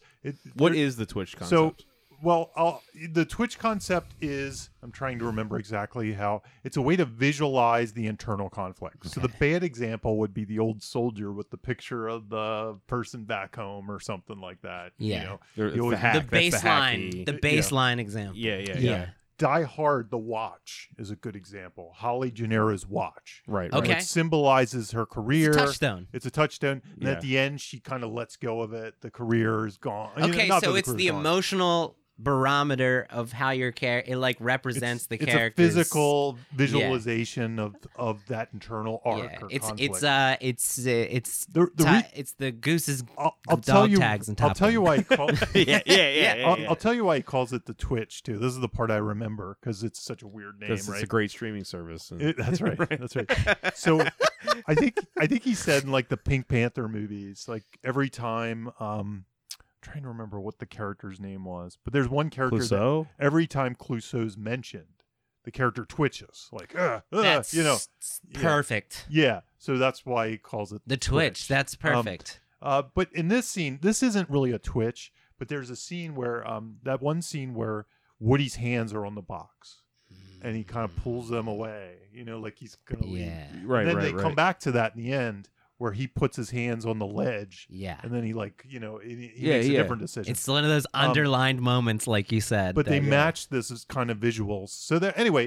What is the Twitch concept? so well, the Twitch concept is, I'm trying to remember exactly how, it's a way to visualize the internal conflict. So the bad example would be the old soldier with the picture of the person back home or something like that. Yeah. You know, It's you always- the hack. the That's baseline, the hacky- baseline example. Yeah, yeah, Yeah. yeah. Die Hard, the watch is a good example. Holly Gennaro's watch. Right. Okay. Right. It symbolizes her career. It's a touchstone. It's a touchstone. And Yeah. at the end, she kind of lets go of it. The career is gone. You know, Okay, not so that it's career's the gone. emotional barometer of how your character. It like represents the It's character. a physical visualization of that internal arc Yeah, or it's conflict. it's The re- it's the goose's I'll dog tell you. tags and I'll top tell you one. why. He call, yeah, yeah. I'll tell you why he calls it the Twitch too. This is the part I remember because it's such a weird name, Because right? it's a great streaming service. And That's right. That's right. So I think he said in like the Pink Panther movies, like every time trying to remember what the character's name was, but there's one character that Clouseau? every time Clouseau's mentioned, the character twitches like That's you know. perfect. Yeah. So that's why he calls it The Twitch. That's perfect. but in this scene, this isn't really a twitch, but there's a scene where that one scene where Woody's hands are on the box and he kind of pulls them away, you know, like he's gonna leave. Yeah. Right, And then right, they come back to that in the end where he puts his hands on the ledge Yeah. and then he like, you know, he Yeah, makes a yeah. different decision. It's one of those underlined moments, like you said. But they that- matched this as kind of visuals. So that anyway,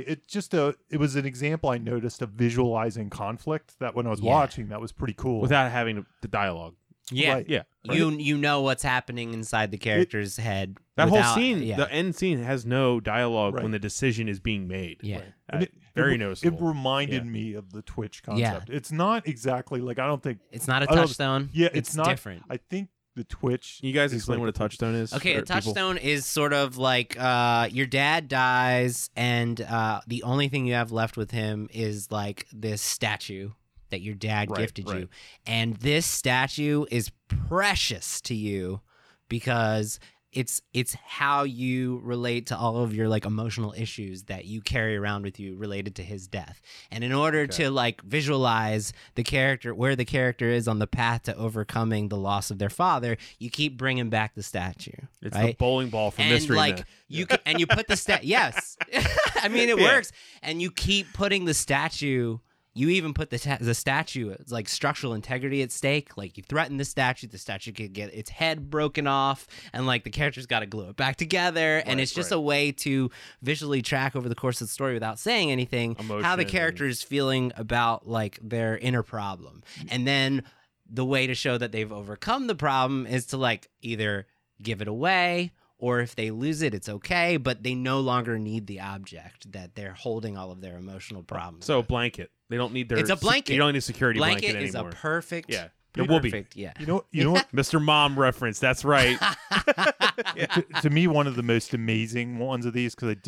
it was an example I noticed of visualizing conflict that when I was Yeah. watching, that was pretty cool. Without having the dialogue. Yeah. Right. Yeah. You know what's happening inside the character's head. That without- whole scene, Yeah. the end scene, has no dialogue Right. when the decision is being made. yeah. Right. Uh, And very it noticeable. reminded Yeah. me of the Twitch Yeah. concept. It's not exactly like I don't think It's not a I don't- touchstone. Yeah, it's not different. I think the twitch. You guys is explain like what a touchstone is? Okay, for a people? touchstone is sort of like your dad dies, and the only thing you have left with him is like this statue that your dad Right, gifted right. you. And this statue is precious to you because it's how you relate to all of your like emotional issues that you carry around with you related to his death. And in order to like visualize the character, where the character is on the path to overcoming the loss of their father, you keep bringing back the statue. It's right? the bowling ball from And Mystery like Men. you can, and you put the yes, I mean it Yeah. works, and you keep putting the statue. You even put the statue, it's like structural integrity at stake. Like you threaten the statue could get its head broken off, and like the character's got to glue it back together. And Right, it's just right. a way to visually track over the course of the story without saying anything how Emotion the and- character is feeling about like their inner problem. And then the way to show that they've overcome the problem is to like either give it away, or if they lose it, it's okay, but they no longer need the object that they're holding all of their emotional problems. So with. blanket. They don't need their. It's a blanket. You don't need a security blanket, Blanket is anymore. a perfect. Yeah. It will be. Perfect. Yeah. You know what? Mr. Mom reference. That's right. To me, one of the most amazing ones of these, because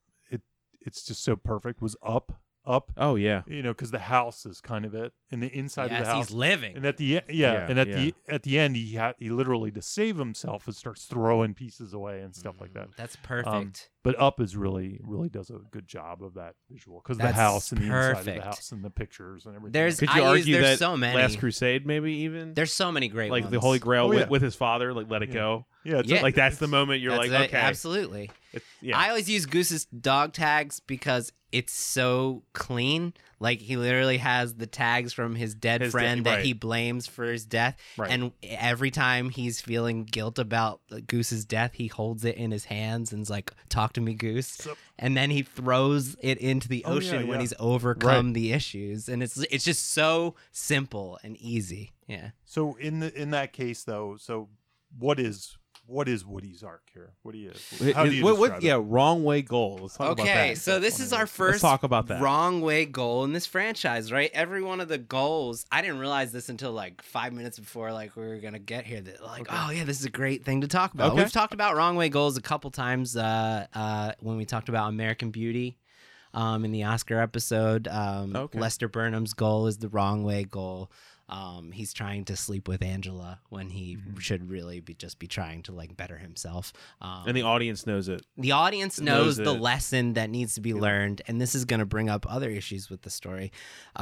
it's just so perfect, was Up. Oh yeah. You know, because the house is kind of it, and the inside of Yes, the house. he's living. And at the and at the end, he literally, to save himself, and starts throwing pieces away and stuff like that. That's perfect. But Up is really does a good job of that visual, because the That's house and the inside of perfect. the house and the pictures and everything. There's- Could you I use- argue there's that so many. Last Crusade maybe even There's so many great like ones. the Holy Grail Oh, yeah. with his father, like Let It Yeah. Go. yeah, it's Yeah. Like that's the moment you're That's like, it, okay, absolutely. yeah. I always use Goose's dog tags because it's so clean. Like he literally has the tags from his dead His friend dead- that right. he blames for his death. Right. And every time he's feeling guilt about Goose's death, he holds it in his hands and's like, "Talk to me, Goose." So- And then he throws it into the Oh, ocean yeah, when yeah. he's overcome the issues. And it's just so simple and easy. Yeah. So in that case, though, so what is Woody's arc here? What do you? How do you describe it? wrong way goal. Let's talk about Okay, that. so this is our first talk about that. wrong way goal in this franchise, right? Every one of the goals, I didn't realize this until like 5 minutes before like we were gonna get here. That like, oh yeah, this is a great thing to talk about. Okay. We've talked about wrong way goals a couple times when we talked about American Beauty. In the Oscar episode, Okay. Lester Burnham's goal is the wrong way goal. He's trying to sleep with Angela when he should really be trying to like better himself. And the audience knows it. The audience knows knows the it. lesson that needs to be learned, and this is going to bring up other issues with the story.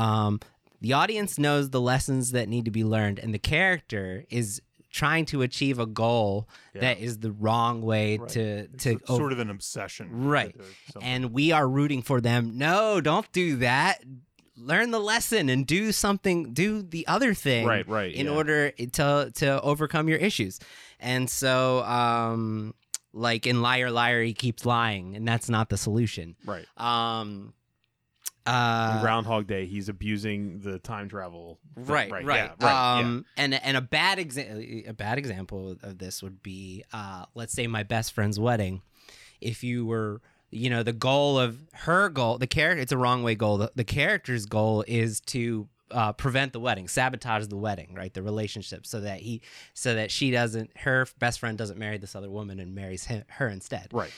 The audience knows the lessons that need to be learned, and the character is trying to achieve a goal that is the wrong way Right. to It's sort of an obsession, Right. something. and we are rooting for them. No, don't do that. Learn the lesson and do something. Do the other thing, Right, in yeah. order to overcome your issues. And so, like in Liar Liar, he keeps lying, and that's not the solution. Right. Um, In Groundhog Day, he's abusing the time travel. Right. Yeah, right. Yeah. And a bad example of this would be, let's say my best friend's wedding. If you were, the goal of her goal, the character, it's a wrong way goal. The character's goal is to prevent the wedding, sabotage the wedding, right? The relationship, so that her best friend doesn't marry this other woman and marries her instead. Right.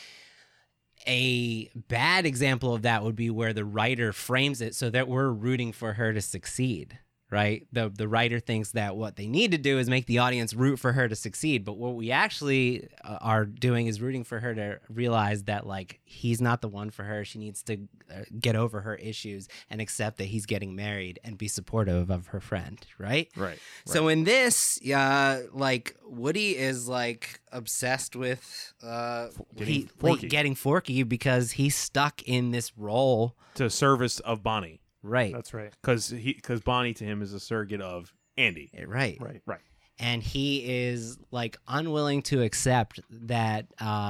A bad example of that would be where the writer frames it so that we're rooting for her to succeed, right? The writer thinks that what they need to do is make the audience root for her to succeed, but what we actually are doing is rooting for her to realize that like he's not the one for her. She needs to get over her issues and accept that he's getting married and be supportive of her friend, right? Right. So in this, like Woody is like obsessed with getting Forky because he's stuck in this role. To service of Bonnie, Right. That's right. because Bonnie to him is a surrogate of Andy. Right. Right. Right. And he is like unwilling to accept that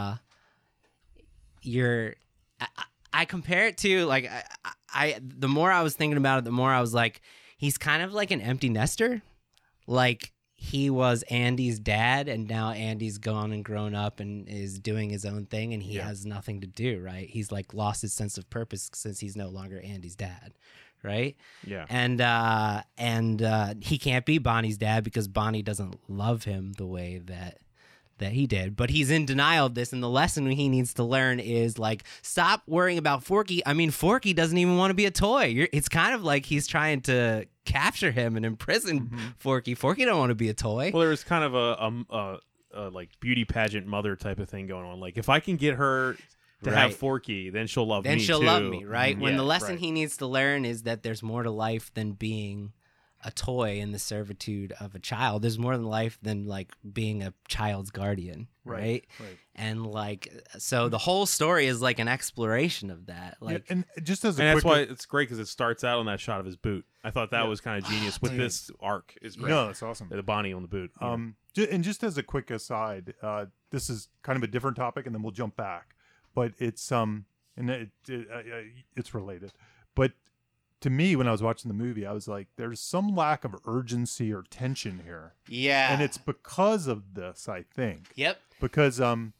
I compare it to like I the more I was thinking about it, the more I was like, he's kind of like an empty nester. Like he was Andy's dad, and now Andy's gone and grown up and is doing his own thing, and he has nothing to do, right? He's like lost his sense of purpose since he's no longer Andy's dad, right? Yeah. And he can't be Bonnie's dad because Bonnie doesn't love him the way that he did. But he's in denial of this, and the lesson he needs to learn is like, stop worrying about Forky. I mean, Forky doesn't even want to be a toy. It's kind of like he's trying to capture him and imprison Forky. Forky don't want to be a toy. Well, there was kind of a like beauty pageant mother type of thing going on. Like, if I can get her to have Forky, then she'll love me. Then she'll too. love me, right? When Yeah, the lesson right. he needs to learn is that there's more to life than being a toy in the servitude of a child. There's more than life than like being a child's guardian, right? Right. And like, so the whole story is like an exploration of that. Like, and just as a And that's quick, why it's great because it starts out on that shot of his boot. I thought that was kind of genius with this arc. Is great. no, that's awesome. The Bonnie on the boot. And just as a quick aside, this is kind of a different topic, and then we'll jump back. But it's it's related. But to me, when I was watching the movie, I was like, "There's some lack of urgency or tension here," yeah. and it's because of this, I think. Yep. Because and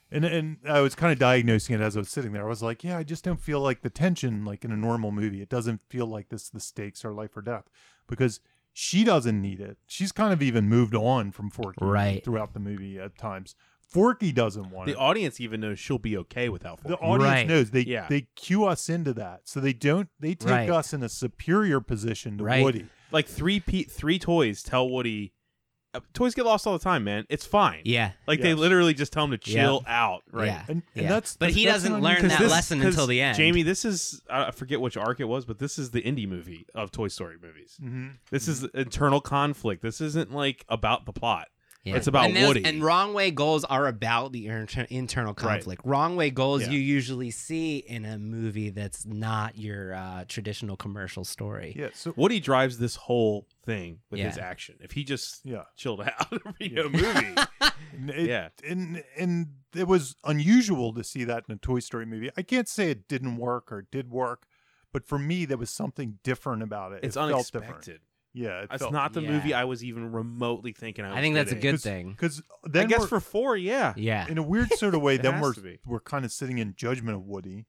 I was kind of diagnosing it as I was sitting there. I was like, "Yeah, I just don't feel like the tension like in a normal movie. It doesn't feel like this. The stakes are life or death because." She doesn't need it. She's kind of even moved on from Forky throughout the movie at times. Forky doesn't want The it. audience even knows she'll be okay without Forky. The audience Right. knows. They Yeah. they cue us into that. So they take Right. us in a superior position to Right. Woody. Like three toys tell Woody, toys get lost all the time, man. It's fine. Yeah. Like they Yes. literally just tell him to chill out, right? Yeah. And Yeah. that's But he that's doesn't an learn unusual- that lesson until the end. Jamie, this is I forget which arc it was, but this is the indie movie of Toy Story movies. Mhm. This is internal conflict. This isn't like about the plot. Yeah. It's about and those- Woody. And wrong way goals are about the internal conflict. Wrong way goals Yeah. you usually see in a movie that's not your traditional commercial story. Yeah. So Woody drives this whole thing with his Yeah. action. If he just yeah. chilled out and read a movie, Yeah. And it was unusual to see that in a Toy Story movie. I can't say it didn't work or did work, but for me, there was something different about it. it's it felt different. unexpected. Yeah, It's not the movie I was even remotely thinking I was I think that's a getting. good thing. Because I then guess we're, for 4, yeah. Yeah. in a weird sort of way, It then has we're to be. we're kind of sitting in judgment of Woody.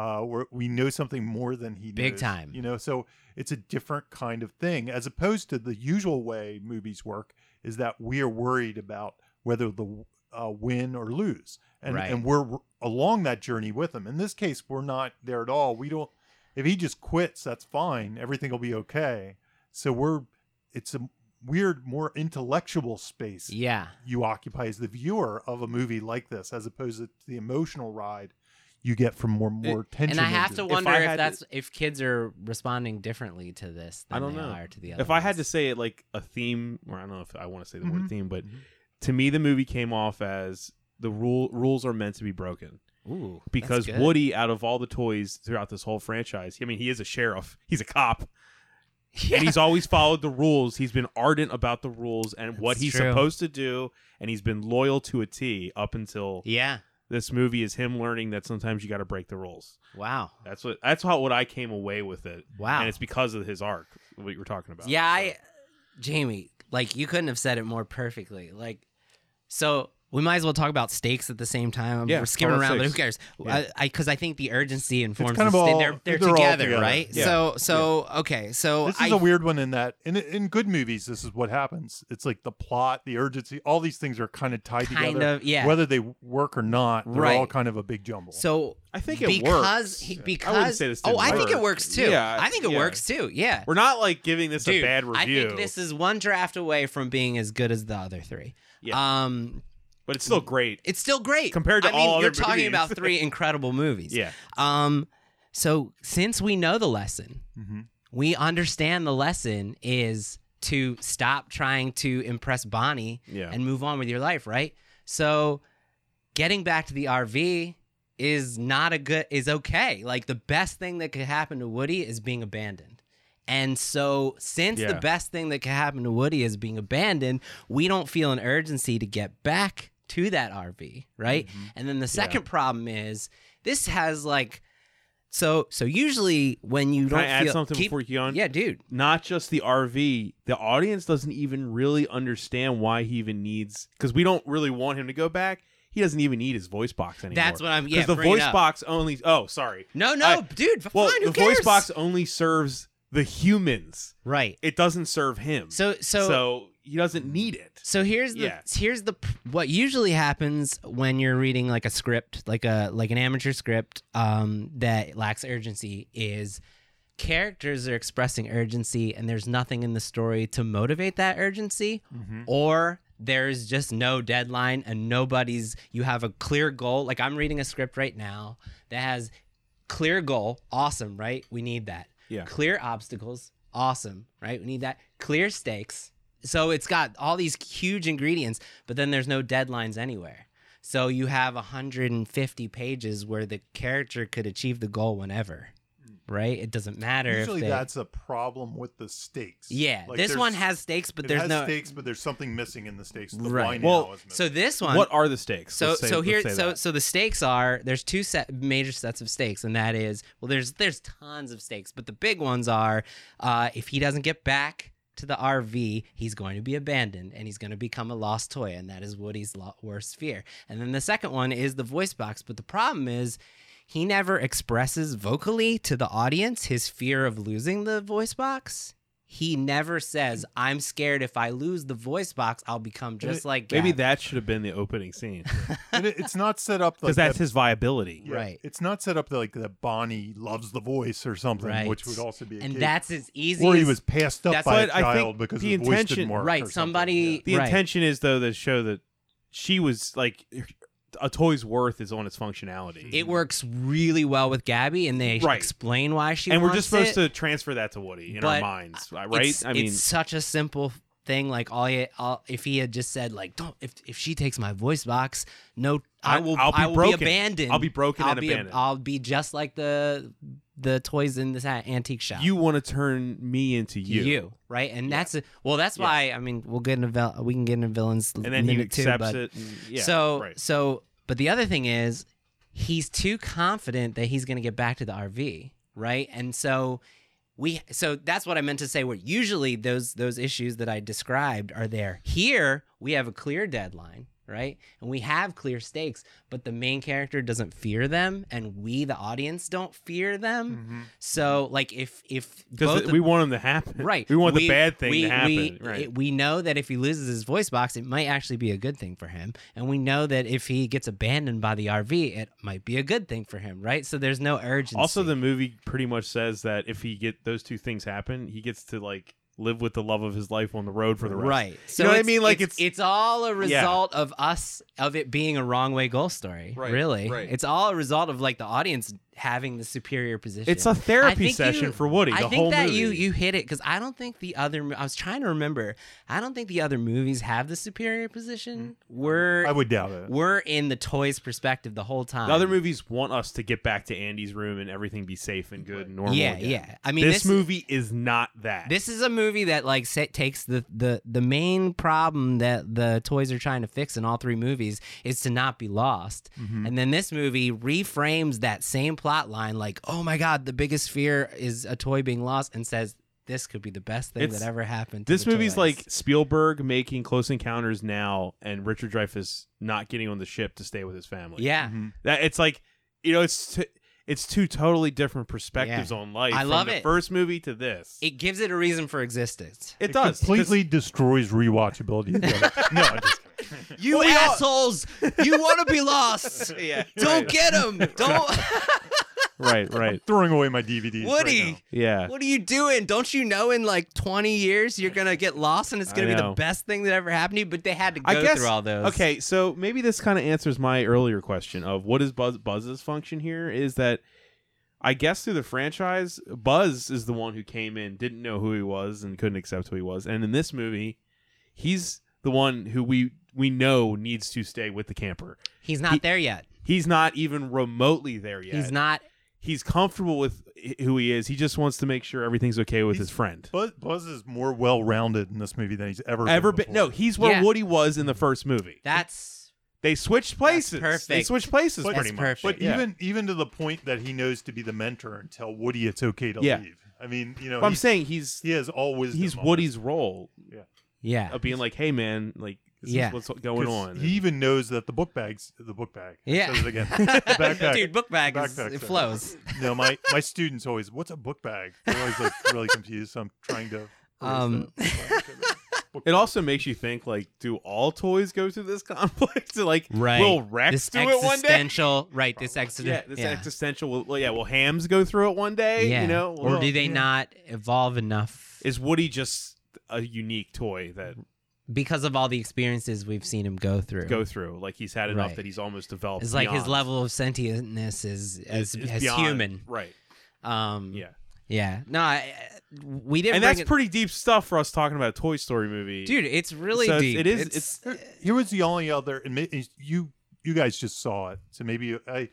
We know something more than he Big knows, time. You know, so it's a different kind of thing as opposed to the usual way movies work. Is that we are worried about whether the win or lose, and Right. and we're along that journey with him. In this case, we're not there at all. We don't. If he just quits, that's fine. Everything will be okay. So it's a weird, more intellectual space Yeah. you occupy as the viewer of a movie like this, as opposed to the emotional ride you get from more tension. And I have into to it. wonder I if had that's if kids are responding differently to this than I don't they know. are to the other. If I had to ones. say it like a theme, or I don't know if I want to say the word Mhm. theme, but to me the movie came off as the rules are meant to be broken. Ooh, Because that's good. Woody, out of all the toys throughout this whole franchise, I mean, he is a sheriff, he's a cop, Yeah. and he's always followed the rules. He's been ardent about the rules and what That's he's true. supposed to do, and he's been loyal to a T up until Yeah. this movie is him learning that sometimes you got to break the rules. Wow. That's what I came away with it. Wow. And it's because of his arc, what you were talking about. Yeah, Jamie, like you couldn't have said it more perfectly. Like, so we might as well talk about stakes at the same time. Yeah, We're skipping talk about around, but who stakes. cares? Because I think the urgency informs. kind of the all- they're they're all together, together. right? Yeah. So okay, so This is a weird one in that in good movies, this is what happens. It's like the plot, the urgency, all these things are kind of tied Kind together. of, yeah. Whether they work or not, they're Right. all kind of a big jumble. So I think it because works. he, I wouldn't because say this oh, didn't I think it work. works too. Yeah, I think it yeah. works too. Yeah. We're not like giving this Dude, a bad review. I think this is one draft away from being as good as the other three. Yeah. But it's still great. It's still great Compared to I mean, all you're other talking movies. about 3 incredible movies. Yeah. So since we know the lesson, Mhm. we understand the lesson is to stop trying to impress Bonnie Yeah. and move on with your life, right? So getting back to the RV is okay. Like the best thing that could happen to Woody is being abandoned. And so since the Yeah. best thing that could happen to Woody is being abandoned, we don't feel an urgency to get back to that RV, right? And then the second problem is this has like so usually when you Can don't I add feel something before you go on? Yeah, dude. Not just the RV. The audience doesn't even really understand why he even needs, because we don't really want him to go back. He doesn't even need his voice box anymore. That's what I'm Because the bring it voice up. box only. Oh, sorry. No, I- dude. Well, fine, who the cares? voice box only serves the humans. Right. It doesn't serve him. So he doesn't need it. So here's the what usually happens when you're reading like a script, like an amateur script that lacks urgency is characters are expressing urgency and there's nothing in the story to motivate that urgency, or there's just no deadline and you have a clear goal. Like I'm reading a script right now that has clear goal. Awesome, right? We need that. Yeah. Clear obstacles. Awesome, right? We need that. Clear stakes. So it's got all these huge ingredients, but then there's no deadlines anywhere. So you have 150 pages where the character could achieve the goal whenever, right? It doesn't matter. Usually if that's a problem with the stakes. Yeah, Like, this one has stakes, but there's no stakes, but there's something missing in the stakes. The Right. why now Well, is missing. So this one. What are the stakes? So Let's say that. the stakes are there's two major sets of stakes, and that is there's tons of stakes, but the big ones are if he doesn't get back to the RV, he's going to be abandoned and he's going to become a lost toy, and that is Woody's worst fear. And then the second one is the voice box, but the problem is he never expresses vocally to the audience his fear of losing the voice box. He never says, I'm scared if I lose the voice box, I'll become just like Gabby. Maybe that should have been the opening scene And it's not set up because like that's his viability. yeah, Right. It's not set up that Bonnie loves the voice or something, Right. which would also be a And key. that's as easy or as he was passed up that's by a what I think child because the his voice intention- didn't work. right, or something. somebody- The Right. intention is though to show that she was like a toy's worth is on its functionality. It works really well with Gabby, and they Right. explain why she and we're wants just supposed it, to transfer that to Woody in but our minds, right? It's such a simple thing. Like if he had just said like, "Don't," if she takes my voice box, no, I will be broken. abandoned. I'll be broken and abandoned. I'll be just like the toys in this antique shop. You want to turn me into you. right? And that's why I mean we can get into villains And then he minute too, accepts but it. And, yeah, right. But the other thing is, he's too confident that he's going to get back to the RV, right? And so that's what I meant to say. Where usually those issues that I described are there. Here we have a clear deadline, right? And we have clear stakes, but the main character doesn't fear them, and we, the audience, don't fear them. So, like, if Because we want them to happen. right, We want the bad thing to happen. We know that if he loses his voice box, it might actually be a good thing for him, and we know that if he gets abandoned by the RV, it might be a good thing for him, right? So there's no urgency. Also, the movie pretty much says that if he get those two things happen, he gets to like live with the love of his life on the road for the rest. Right. So you know what I mean? Like it's all a result of it being a wrong way goal story. Right, Really. right. It's all a result of like the audience having the superior position. It's a therapy session for Woody. I The think whole that movie. you hit it because I don't think the other. I was trying to remember. I don't think the other movies have the superior position. I would doubt it. We're in the toys' perspective the whole time. The other movies want us to get back to Andy's room and everything be safe and good and normal. Yeah, again. yeah. I mean, this movie is not that. This is a movie that like takes the main problem that the toys are trying to fix in all three movies is to not be lost. And then this movie reframes that same plot line like, oh my God, the biggest fear is a toy being lost, and says this could be the best thing that ever happened to This the movie's toys. like Spielberg making Close Encounters now and Richard Dreyfuss not getting on the ship to stay with his family. Yeah. That it's like, you know, it's two totally different perspectives Yeah. on life. I love from the it. first movie to this. It gives it a reason for existence. It does. Completely destroys rewatchability. No, I'm just kidding. You assholes! You want to be lost? Yeah. Don't get him! Don't, Right. Throwing away my DVDs. Woody! Right now. Yeah. What are you doing? Don't you know in like 20 years you're gonna get lost and it's gonna I be the know. best thing that ever happened to you? But they had to go I guess, through all those. Okay, so maybe this kind of answers my earlier question of what is Buzz's function here is that I guess through the franchise, Buzz is the one who came in, didn't know who he was and couldn't accept who he was. And in this movie, he's the one who we know needs to stay with the camper. He's not there yet. He's not even remotely there yet. He's not. He's comfortable with who he is. He just wants to make sure everything's okay with his friend. Buzz is more well-rounded in this movie than he's ever Been. before. No, he's where Yeah. Woody was in the first movie. That's They switched places. perfect. They switched places But- pretty That's much. perfect. But Yeah. even to the point that he knows to be the mentor and tell Woody it's okay to Yeah. leave. I mean, you know, Well, I'm he saying he has all wisdom. he's on Woody's role yeah. of being like, hey man, like this Yeah. is what's this. going 'Cause on. He even knows that the book bag. Yeah. Says it again. The backpack. Dude, book bag Backpack's it there. flows. No, my students always, what's a book bag? They're always like really confused. So I'm trying to. It also makes you think, like, do all toys go through this conflict? Like, Right. will Rex This do it one day? existential, right? This Yeah, existential. this existential. Will Hams go through it one day? Yeah. You know, Or do they not evolve enough Is Woody just a unique toy that because of all the experiences we've seen him go through? like he's had enough Right. that he's almost developed? It's like his beyond- level of sentientness is as beyond- human. right? Yeah. Yeah, No, we didn't. and bring that's it- pretty deep stuff for us talking about a Toy Story movie, dude. It's really So deep. it is- It's Here was the only other, and you guys just saw it, so maybe are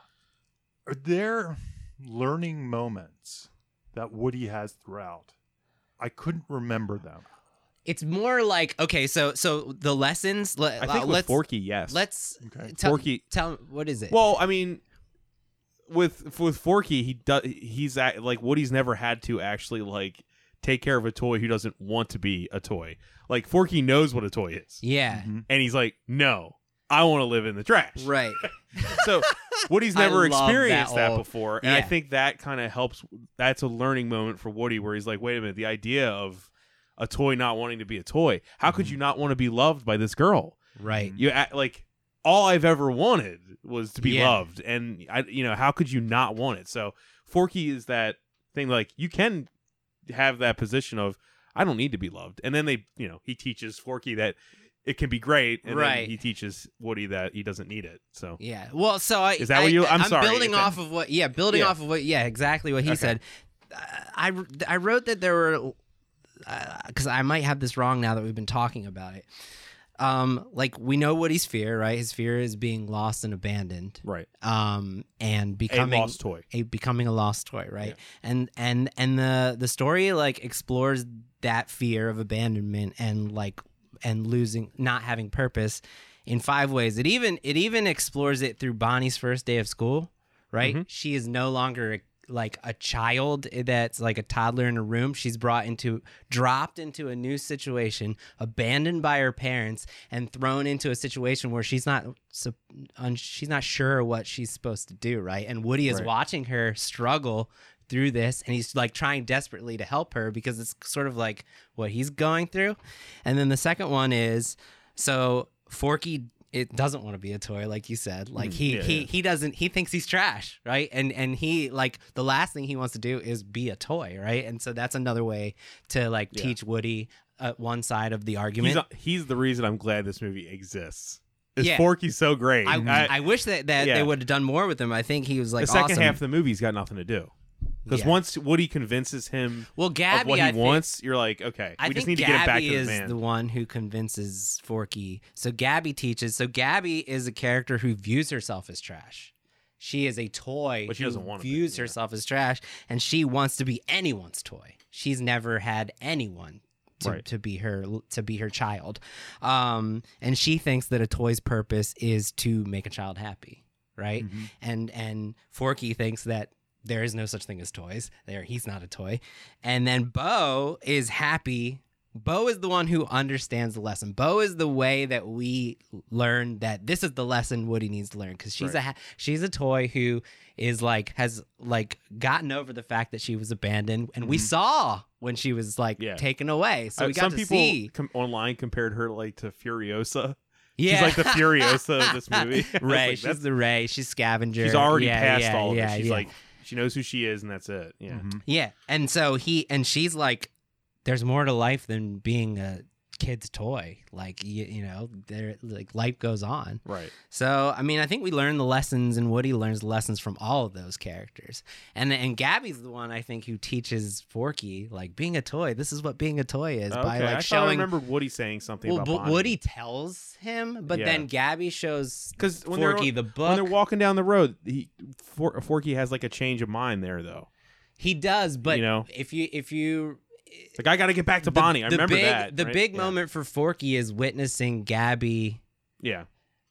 there learning moments that Woody has throughout? I couldn't remember them. It's more like, okay, so the lessons. I think with Forky, yes. Let's Okay. Forky. tell what is it? Well, I mean, with Forky, he's like Woody's never had to actually like take care of a toy who doesn't want to be a toy. Like Forky knows what a toy is, yeah, Mhm. and he's like, no, I want to live in the trash. right. So Woody's I never love experienced that old- before, and I yeah. think that kind of helps. That's a learning moment for Woody, where he's like, wait a minute, the idea of a toy not wanting to be a toy. How could you not want to be loved by this girl? Right. You like all I've ever wanted was to be Yeah. loved, and how could you not want it? So Forky is that thing. Like you can have that position of I don't need to be loved, and then he teaches Forky that it can be great, and Right. then he teaches Woody that he doesn't need it. So Yeah. Well, so Is that what you- I'm sorry, building if that- off of what. Yeah, building Yeah. off of what. Yeah, exactly what he Okay. said. I wrote that there were, because I might have this wrong now that we've been talking about it. Like we know Woody's fear, right? His fear is being lost and abandoned. right, And becoming a lost toy. becoming a lost toy, right? And the story like explores that fear of abandonment and losing, not having purpose in 5 ways. It even explores it through Bonnie's first day of school, right? Mhm. She is no longer like a child that's like a toddler in a room. She's dropped into a new situation, abandoned by her parents, and thrown into a situation where she's not sure what she's supposed to do, right? And Woody is Right. watching her struggle through this, and he's like trying desperately to help her because it's sort of like what he's going through. And then the second one is, so Forky, it doesn't want to be a toy, like you said. Like he doesn't. He thinks he's trash, right? And he like the last thing he wants to do is be a toy, right? And so that's another way to like teach Woody one side of the argument. He's the reason I'm glad this movie exists. Yeah. Forky's so great. I wish that Yeah. they would have done more with him. I think he was like the second awesome. half of the movie's got nothing to do. Because Yeah. once Woody convinces him Well, Gabby, of what he I think- wants, you're like, okay, I we just think need to get him back Gabby to the is van. the one who convinces Forky. So Gabby teaches. So Gabby is a character who views herself as trash. She is a toy But she who doesn't want to be, views yeah. herself as trash, and she wants to be anyone's toy. She's never had anyone Right. to be her child, and she thinks that a toy's purpose is to make a child happy, right? And Forky thinks that there is no such thing as toys. He's not a toy. And then Bo is happy. Bo is the one who understands the lesson. Bo is the way that we learn that this is the lesson Woody needs to learn, because she's a toy who is like has like gotten over the fact that she was abandoned, and we saw when she was like taken away. So we got some to people see. Online compared her like to Furiosa. Yeah, She's like the Furiosa of this movie. I was Ray. like, She's the Ray. She's scavenger. she's already Yeah, past yeah, all of yeah, this. She's yeah. like she knows who she is, and that's it. Yeah. Yeah, and so she's like, there's more to life than being a kid's toy. Like there like life goes on. Right. So I mean, I think we learn the lessons, and Woody learns the lessons from all of those characters. And Gabby's the one I think who teaches Forky like being a toy. This is what being a toy is by Okay, like I showing. I remember Woody saying something Well, about but Bonnie. Woody tells him, but Yeah. then Gabby shows Because when Forky they're, the when they're book. walking down the road, Forky has like a change of mind there, though. He does, but You know? if you Like I got to get back to Bonnie. I remember big, that. The right? big Yeah. moment for Forky is witnessing Gabby, Yeah.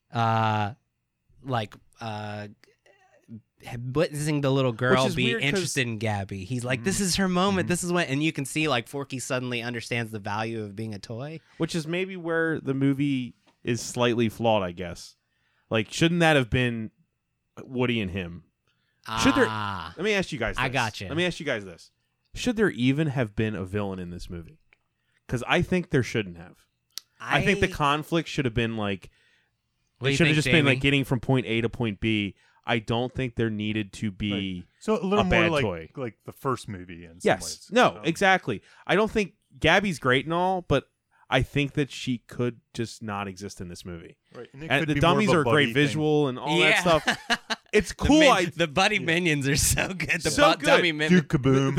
witnessing the little girl Which is be weird 'cause- interested in Gabby. He's like, this is her moment. This is when, and you can see like Forky suddenly understands the value of being a toy. Which is maybe where the movie is slightly flawed, I guess. Like, shouldn't that have been Woody and him? Should there- Ah. Let me ask you guys this. I gotcha. Let me ask you guys this. Should there even have been a villain in this movie? Because I think there shouldn't have. I think the conflict should have been like, What do it you should have think, just been like Jamie? getting from point A to point B. I don't think there needed to be So a little a more bad like toy. like the first movie in some Yes. ways. No, exactly. I don't think Gabby's great and all, but I think that she could just not exist in this movie. Right. And, it And could the be more of dummies a are buddy great thing. visual and all that Yeah. stuff. It's cool. The buddy Yeah. minions are so good. The So good. dummy minions. Dude Kaboom.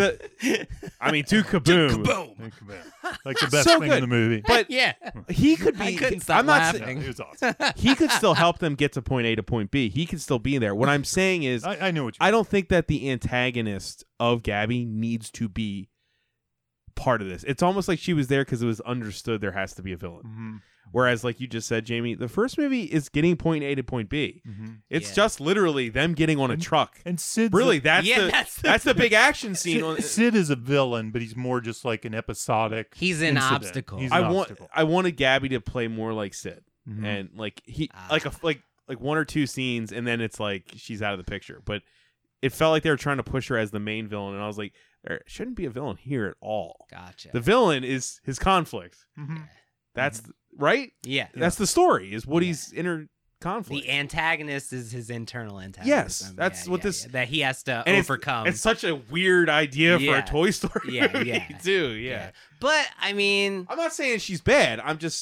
I mean, to kaboom. Kaboom. Dude Kaboom. Like the best So thing good. in the movie. But Yeah. he could be. I couldn't stop I'm not. sa- laughing. Yeah, it was awesome. He could still help them get to point A to point B. He could still be there. What I'm saying is, I know what you I don't think that the antagonist of Gabby needs to be part of this. It's almost like she was there because it was understood there has to be a villain. Mm-hmm. Whereas, like you just said, Jamie, the first movie is getting point A to point B. Mm-hmm. It's Yeah. just literally them getting on a truck. And Sid's Really, that's Yeah, the that's the- that's the big action scene. On, Sid is a villain, but he's more just like an episodic. He's an incident. obstacle. He's I an want obstacle. I wanted Gabby to play more like Sid, Mhm. and like he Ah. like one or two scenes, and then it's like she's out of the picture. But it felt like they were trying to push her as the main villain, and I was like, there shouldn't be a villain here at all. Gotcha. The villain is his conflict. Mhm. That's right. yeah. That's the story. Is Woody's inner conflict. The antagonist is his internal antagonist. Yes, that's what this- that he has to And overcome. It's such a weird idea for Yeah. a Toy Story Yeah, movie, yeah. too. Yeah. But I mean, I'm not saying she's bad.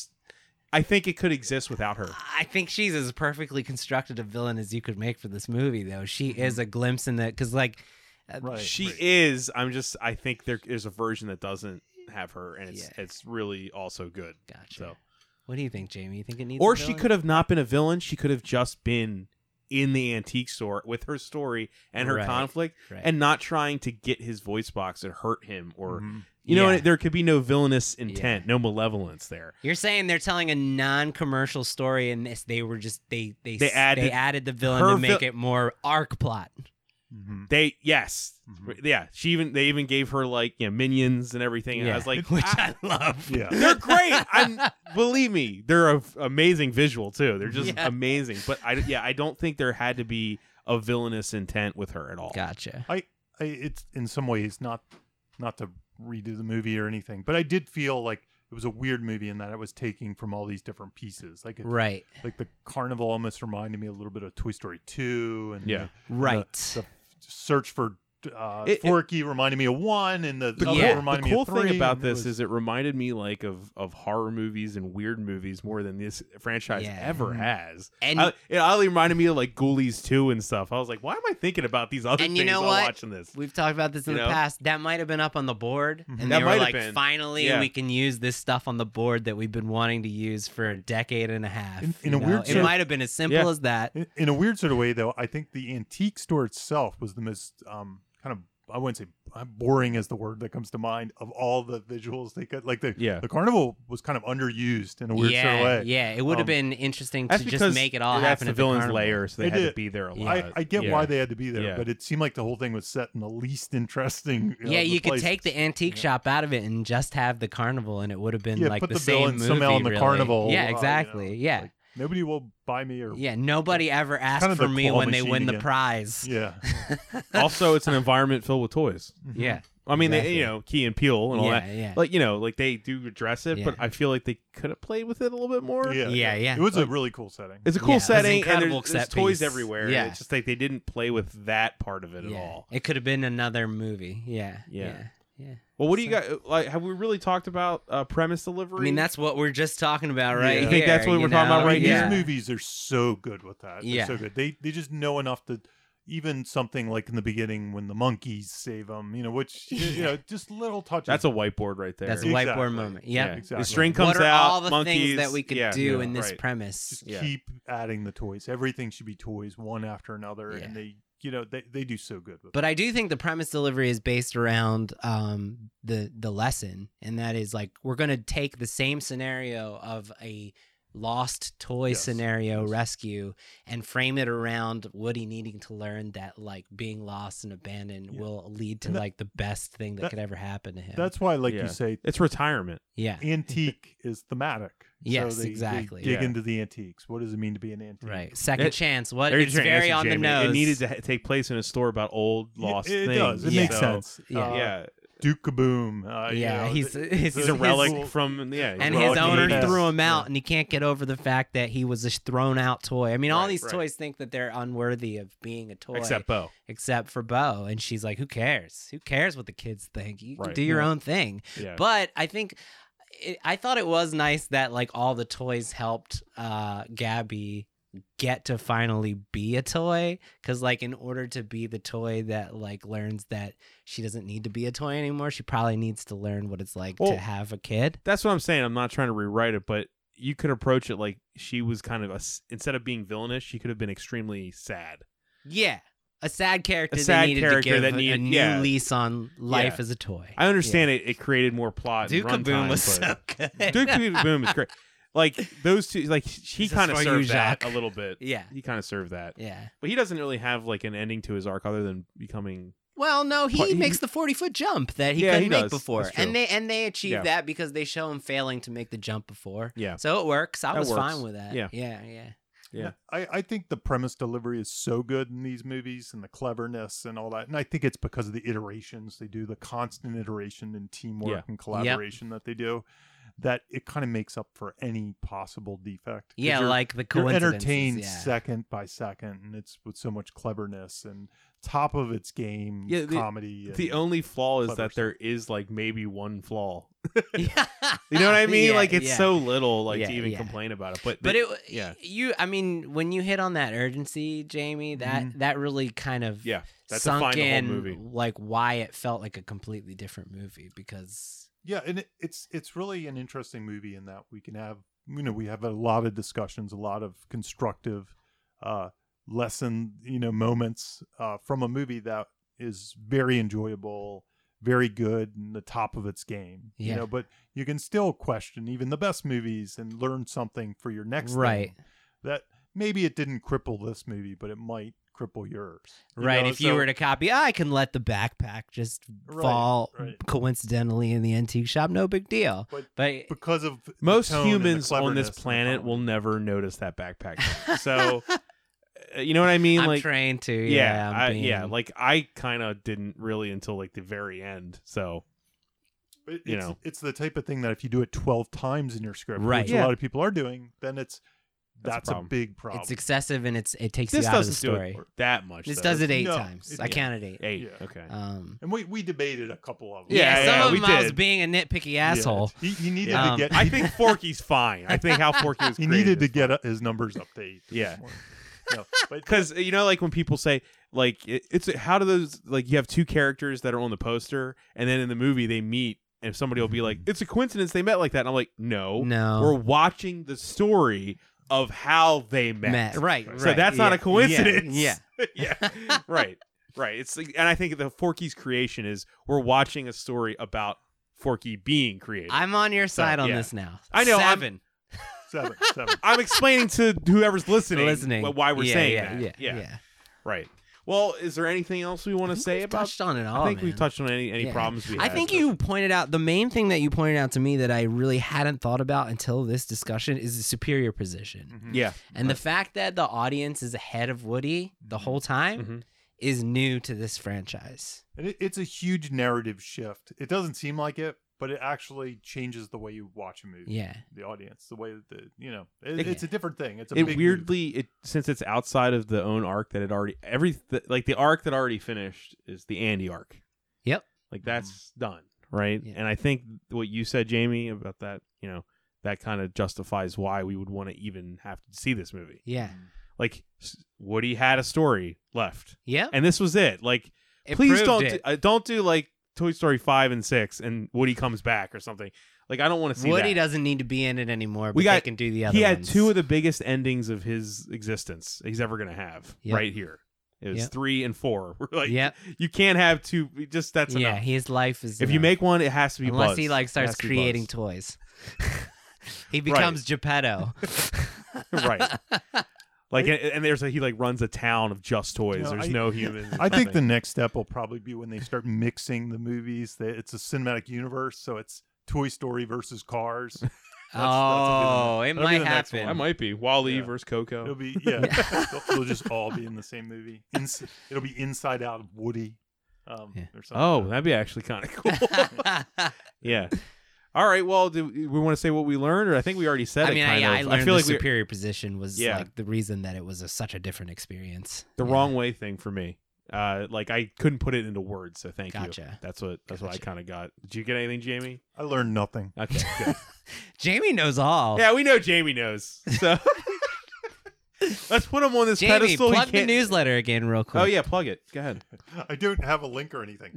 I think it could exist without her. I think she's as perfectly constructed a villain as you could make for this movie, though. She is a glimpse in that because, like, Right. She right. is. I think there is a version that doesn't have her, and Yeah. it's really also good. gotcha. So, What do you think, Jamie? You think it needs? or a she villain? could have not been a villain. She could have just been in the antique store with her story and her Right, conflict, right. and not trying to get his voice box and hurt him, or Mhm. you know, Yeah. there could be no villainous intent, Yeah. no malevolence there. You're saying they're telling a non-commercial story in this. They were just they added the villain her to make it more arc plot. Mhm. They Mhm. yeah. They even gave her like minions and everything. And I Yeah. was like, Which "Ah, I love. Yeah. they're great. Believe me, they're amazing visual too. They're just Yeah. amazing. But I don't think there had to be a villainous intent with her at all. Gotcha. It's in some ways not to redo the movie or anything, but I did feel like it was a weird movie in that it was taking from all these different pieces. Like Right. like the carnival almost reminded me a little bit of Toy Story 2, and Yeah. Right. the search for It- Forky reminded me of 1, and the other yeah. reminded The me cool of 3. thing about and it this was- is it reminded me like of horror movies and weird movies more than this franchise Yeah. ever has. And- it oddly reminded me of like Ghoulies 2 and stuff. I was like, why am I thinking about these other And things you know while what? watching this? We've talked about this in You the know? past. That might have been up on the board, and That they were might have like, been. "Finally, Yeah. we can use this stuff on the board that we've been wanting to use for a decade and a half." In you a know? weird it sort- might have been as simple Yeah. as that. in a weird sort of way, though. I think the antique store itself was the most kind of, I wouldn't say boring is the word that comes to mind, of all the visuals they could. Like the carnival was kind of underused in a weird sort of way. Yeah, it would have Um, been interesting to That's just because make it all that's happen the at villain's the carnival. lair, so they It had to did. be there a Yeah. lot. I get Yeah. why they had to be there, Yeah. but it seemed like the whole thing was set in the least interesting. Yeah, of the you could places. take the antique shop out of it and just have the carnival, and it would have been Yeah, like put the the same villain movie. somehow in the really. carnival. Yeah, you know, exactly. yeah. like, nobody will buy me or Yeah, nobody ever asked kind of for the me claw when they machine win the again. prize. yeah. Also, it's an environment filled with toys. Yeah, I mean, Exactly. they, Key and Peele and all yeah, that. yeah. Like, like they do address it, but Yeah. I feel like they could have played with it a little bit more. Yeah. It was a really cool setting. It's a cool Yeah, it was an setting, and incredible there's set toys piece. everywhere. Yeah. And it's just like they didn't play with that part of it yeah. at all. It could have been another movie. Yeah, Yeah. yeah. Well, what do you got? Like, have we really talked about premise delivery? I mean, that's what we're just talking about right You here. think that's what we're talking about know? right here? Yeah. These movies are so good with that. They're Yeah. so good. They just know enough to, even something like in the beginning when the monkeys save them, which just little touches. that's a whiteboard right there. That's a Exactly. whiteboard moment. Yep. Yeah. Exactly. The string comes What are out. all the monkeys, things that we could yeah, do yeah, in this right. premise? Just Yeah. keep adding the toys. Everything should be toys, one after another, Yeah. and they do so good with But I do think the premise delivery is based around the lesson, and that is like we're gonna take the same scenario of a lost toy Yes. scenario rescue and frame it around Woody needing to learn that like being lost and abandoned Yeah. will lead to And that- like the best thing that that- could ever happen to him. That's why, like Yeah. you say, It's retirement. yeah. antique is thematic. Yes, so they exactly. dig Yeah. into the antiques. What does it mean to be an antique? Right. Second It- chance. What There's it's your very answer, on the Jamie. nose. It needed to take place in a store about old lost it things. does. It Yeah. makes So, sense. Yeah. Yeah, Duke Kaboom. You Yeah, know, he's he's a his- relic from and his relic from owner the 80s. threw him out, Yeah. and he can't get over the fact that he was a thrown out toy. I mean, all Right, these right. toys think that they're unworthy of being a toy, Except Bo. for Bo, and she's like, "Who cares? Who cares what the kids think? You can Right. do your Yeah. own thing." Yeah. But I think I thought it was nice that like all the toys helped Gabby get to finally be a toy, because like in order to be the toy that like learns that she doesn't need to be a toy anymore, she probably needs to learn what it's like Well, to have a kid. That's what I'm saying. I'm not trying to rewrite it, but you could approach it like she was kind of instead of being villainous, she could have been extremely sad. Yeah. A sad character A sad that needed character to give that a needed- new yeah. lease on life Yeah. as a toy. I understand it created more plot. Duke and Kaboom runtime, was so but good. Duke Kaboom is great. Like those two, like he This is kind of for you, served that Jacques. a little bit. Yeah. He kind of served that, Yeah. but he doesn't really have like an ending to his arc other than becoming. Well, no, He- he makes the 40-foot jump that he Yeah, couldn't he make does. before. That's true. And they achieve Yeah. that because they show him failing to make the jump before. Yeah. So it works. I That was works. fine with that. Yeah. Yeah. Yeah. I think the premise delivery is so good in these movies and the cleverness and all that. And I think it's because of the iterations they do, the constant iteration and teamwork Yeah. and collaboration that they do, that it kind of makes up for any possible defect. 'Cause Yeah, you're- like the you're coincidences. entertained Yeah. second by second, and it's with so much cleverness and top of its game Yeah, comedy. The and- only flaw is clever that there is like maybe one flaw. Yeah. You know what I mean? Yeah, like it's yeah. so little, like Yeah, to even yeah. complain about it. But But yeah. I mean, when you hit on that urgency, Jamie, that really kind of yeah, that sunk defined the whole in movie. like why it felt like a completely different movie, because Yeah, and it's really an interesting movie in that we can have we have a lot of discussions, a lot of constructive lesson moments from a movie that is very enjoyable, very good, and the top of its game. Yeah. But you can still question even the best movies and learn something for your next Right. thing. That maybe it didn't cripple this movie, but it might cripple yours. right, know? if you So- were to copy, I can let the backpack just Right, fall right. coincidentally in the antique shop, no big deal. But because of the Most tone and the humans on cleverness this and the planet comedy. will never notice that backpack thing. So you know what I mean? I'm like trained to. yeah, I'm being- like I kind of didn't really until like the very end. So But you it's, know. it's the type of thing that if you do it 12 times in your script, Right. which Yeah. a lot of people are doing, then that's a problem. big problem. It's excessive and it takes this you out of the doesn't do story. it that much. This though. does it 8 No, times. it- I counted 8. 8. Yeah. Okay. And we debated a couple of them. Yeah, some of we them I was did. being a nitpicky Yeah. asshole. He needed Yeah. to get. I think Forky's fine. I think how Forky was he created needed to is get fine. his numbers up to 8. Yeah. No, but Because like when people say like it's how do those like you have two characters that are on the poster and then in the movie they meet and somebody will be like it's a coincidence they met like that and I'm like no we're watching the story of how they met. Right. So that's not a coincidence. Yeah. yeah. Right. It's like, and I think the Forky's creation is we're watching a story about Forky being created. I'm on your side on yeah. this now. I know, 7. 7. I'm explaining to whoever's listening, Listening. why we're Yeah, saying yeah, that. yeah. Right. Well, is there anything else we want to say We've about? touched on it all. I think man. we've touched on any Yeah. problems we I had. think you pointed out the main thing that you pointed out to me that I really hadn't thought about until this discussion is the superior position. Yeah. And the fact that the audience is ahead of Woody the whole time Mhm. is new to this franchise. And it's a huge narrative shift. It doesn't seem like it, but it actually changes the way you watch a movie. Yeah. The audience, the way that It- it's a different thing. It's a It big weirdly, it since it's outside of the own arc that it already like the arc that already finished is the Andy arc. Yep. Like that's done, right? Yeah. And I think what you said, Jamie, about that, that kind of justifies why we would want to even have to see this movie. Yeah. Like Woody had a story left, Yeah. and this was it. Like, It please proved don't do like Toy Story 5 and 6 and Woody comes back or something. Like I don't want to see Woody that. doesn't need to be in it anymore, but We they got- can do the other He had ones. 2 of the biggest endings of his existence he's ever going to have Yep. right here. It was Yep. 3 and 4. We're like, Yep. you can't have 2. Just that's Yeah, enough. his life is If you enough. make one, it has to be unless Buzz. he like It starts has to be creating Buzz. toys. He becomes Geppetto. Right. Like, and he like runs a town of just toys. No, There's no humans. I think the next step will probably be when they start mixing the movies. It's a cinematic universe, so it's Toy Story versus Cars. It that'll be might the next happen. that might be Wall-E Yeah. versus Coco. It'll be they'll just all be in the same movie. It'll be Inside Out of Woody, or something. Oh, that'd be actually kind of cool. Yeah. All right. Well, do we want to say what we learned, or I think we already said I it. mean, Kind I of. learned feel the like superior position was Yeah. like the reason that it was such a different experience. the Yeah. wrong way thing for me. Like I couldn't put it into words. So thank you. Gotcha. That's what I Gotcha. kind of got. Did you get anything, Jamie? I learned nothing. Okay. Good. Jamie knows all. Yeah, we know Jamie knows. So let's put him on this Jamie, pedestal. He plug the can't- newsletter again real quick. Oh yeah, plug it. Go ahead. I don't have a link or anything.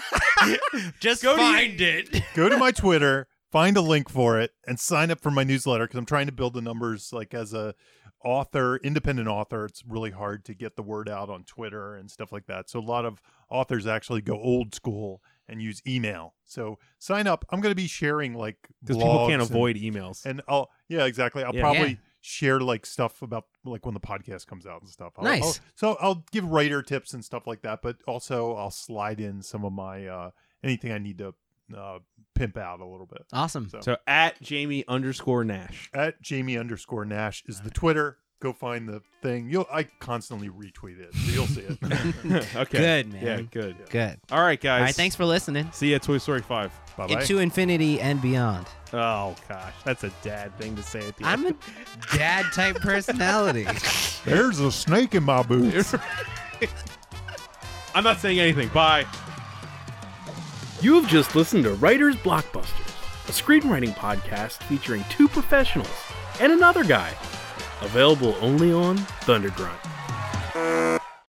Just Go to find it. Go to my Twitter, find a link for it, and sign up for my newsletter because I'm trying to build the numbers. Like as a independent author, it's really hard to get the word out on Twitter and stuff like that. So a lot of authors actually go old school and use email. So sign up. I'm going to be sharing like Because people blogs can't avoid emails. And I'll exactly. I'll Yeah. probably Yeah. share like stuff about like when the podcast comes out and stuff. Nice. So I'll give writer tips and stuff like that, but also I'll slide in some of my anything I need to pimp out a little bit. Awesome. So at Jamie_Nash. At Jamie_Nash is the Twitter. Go find the thing. I constantly retweet it, so you'll see it. Okay. Good, man. Yeah, good. Good. All right, guys. All right, thanks for listening. See you at Toy Story 5. Bye-bye. Into infinity and beyond. Oh, gosh. That's a dad thing to say at the I'm end. a dad type personality. There's a snake in my boots. I'm not saying anything. Bye. You have just listened to Writer's Blockbusters, a screenwriting podcast featuring two professionals and another guy. Available only on Thundergrunt.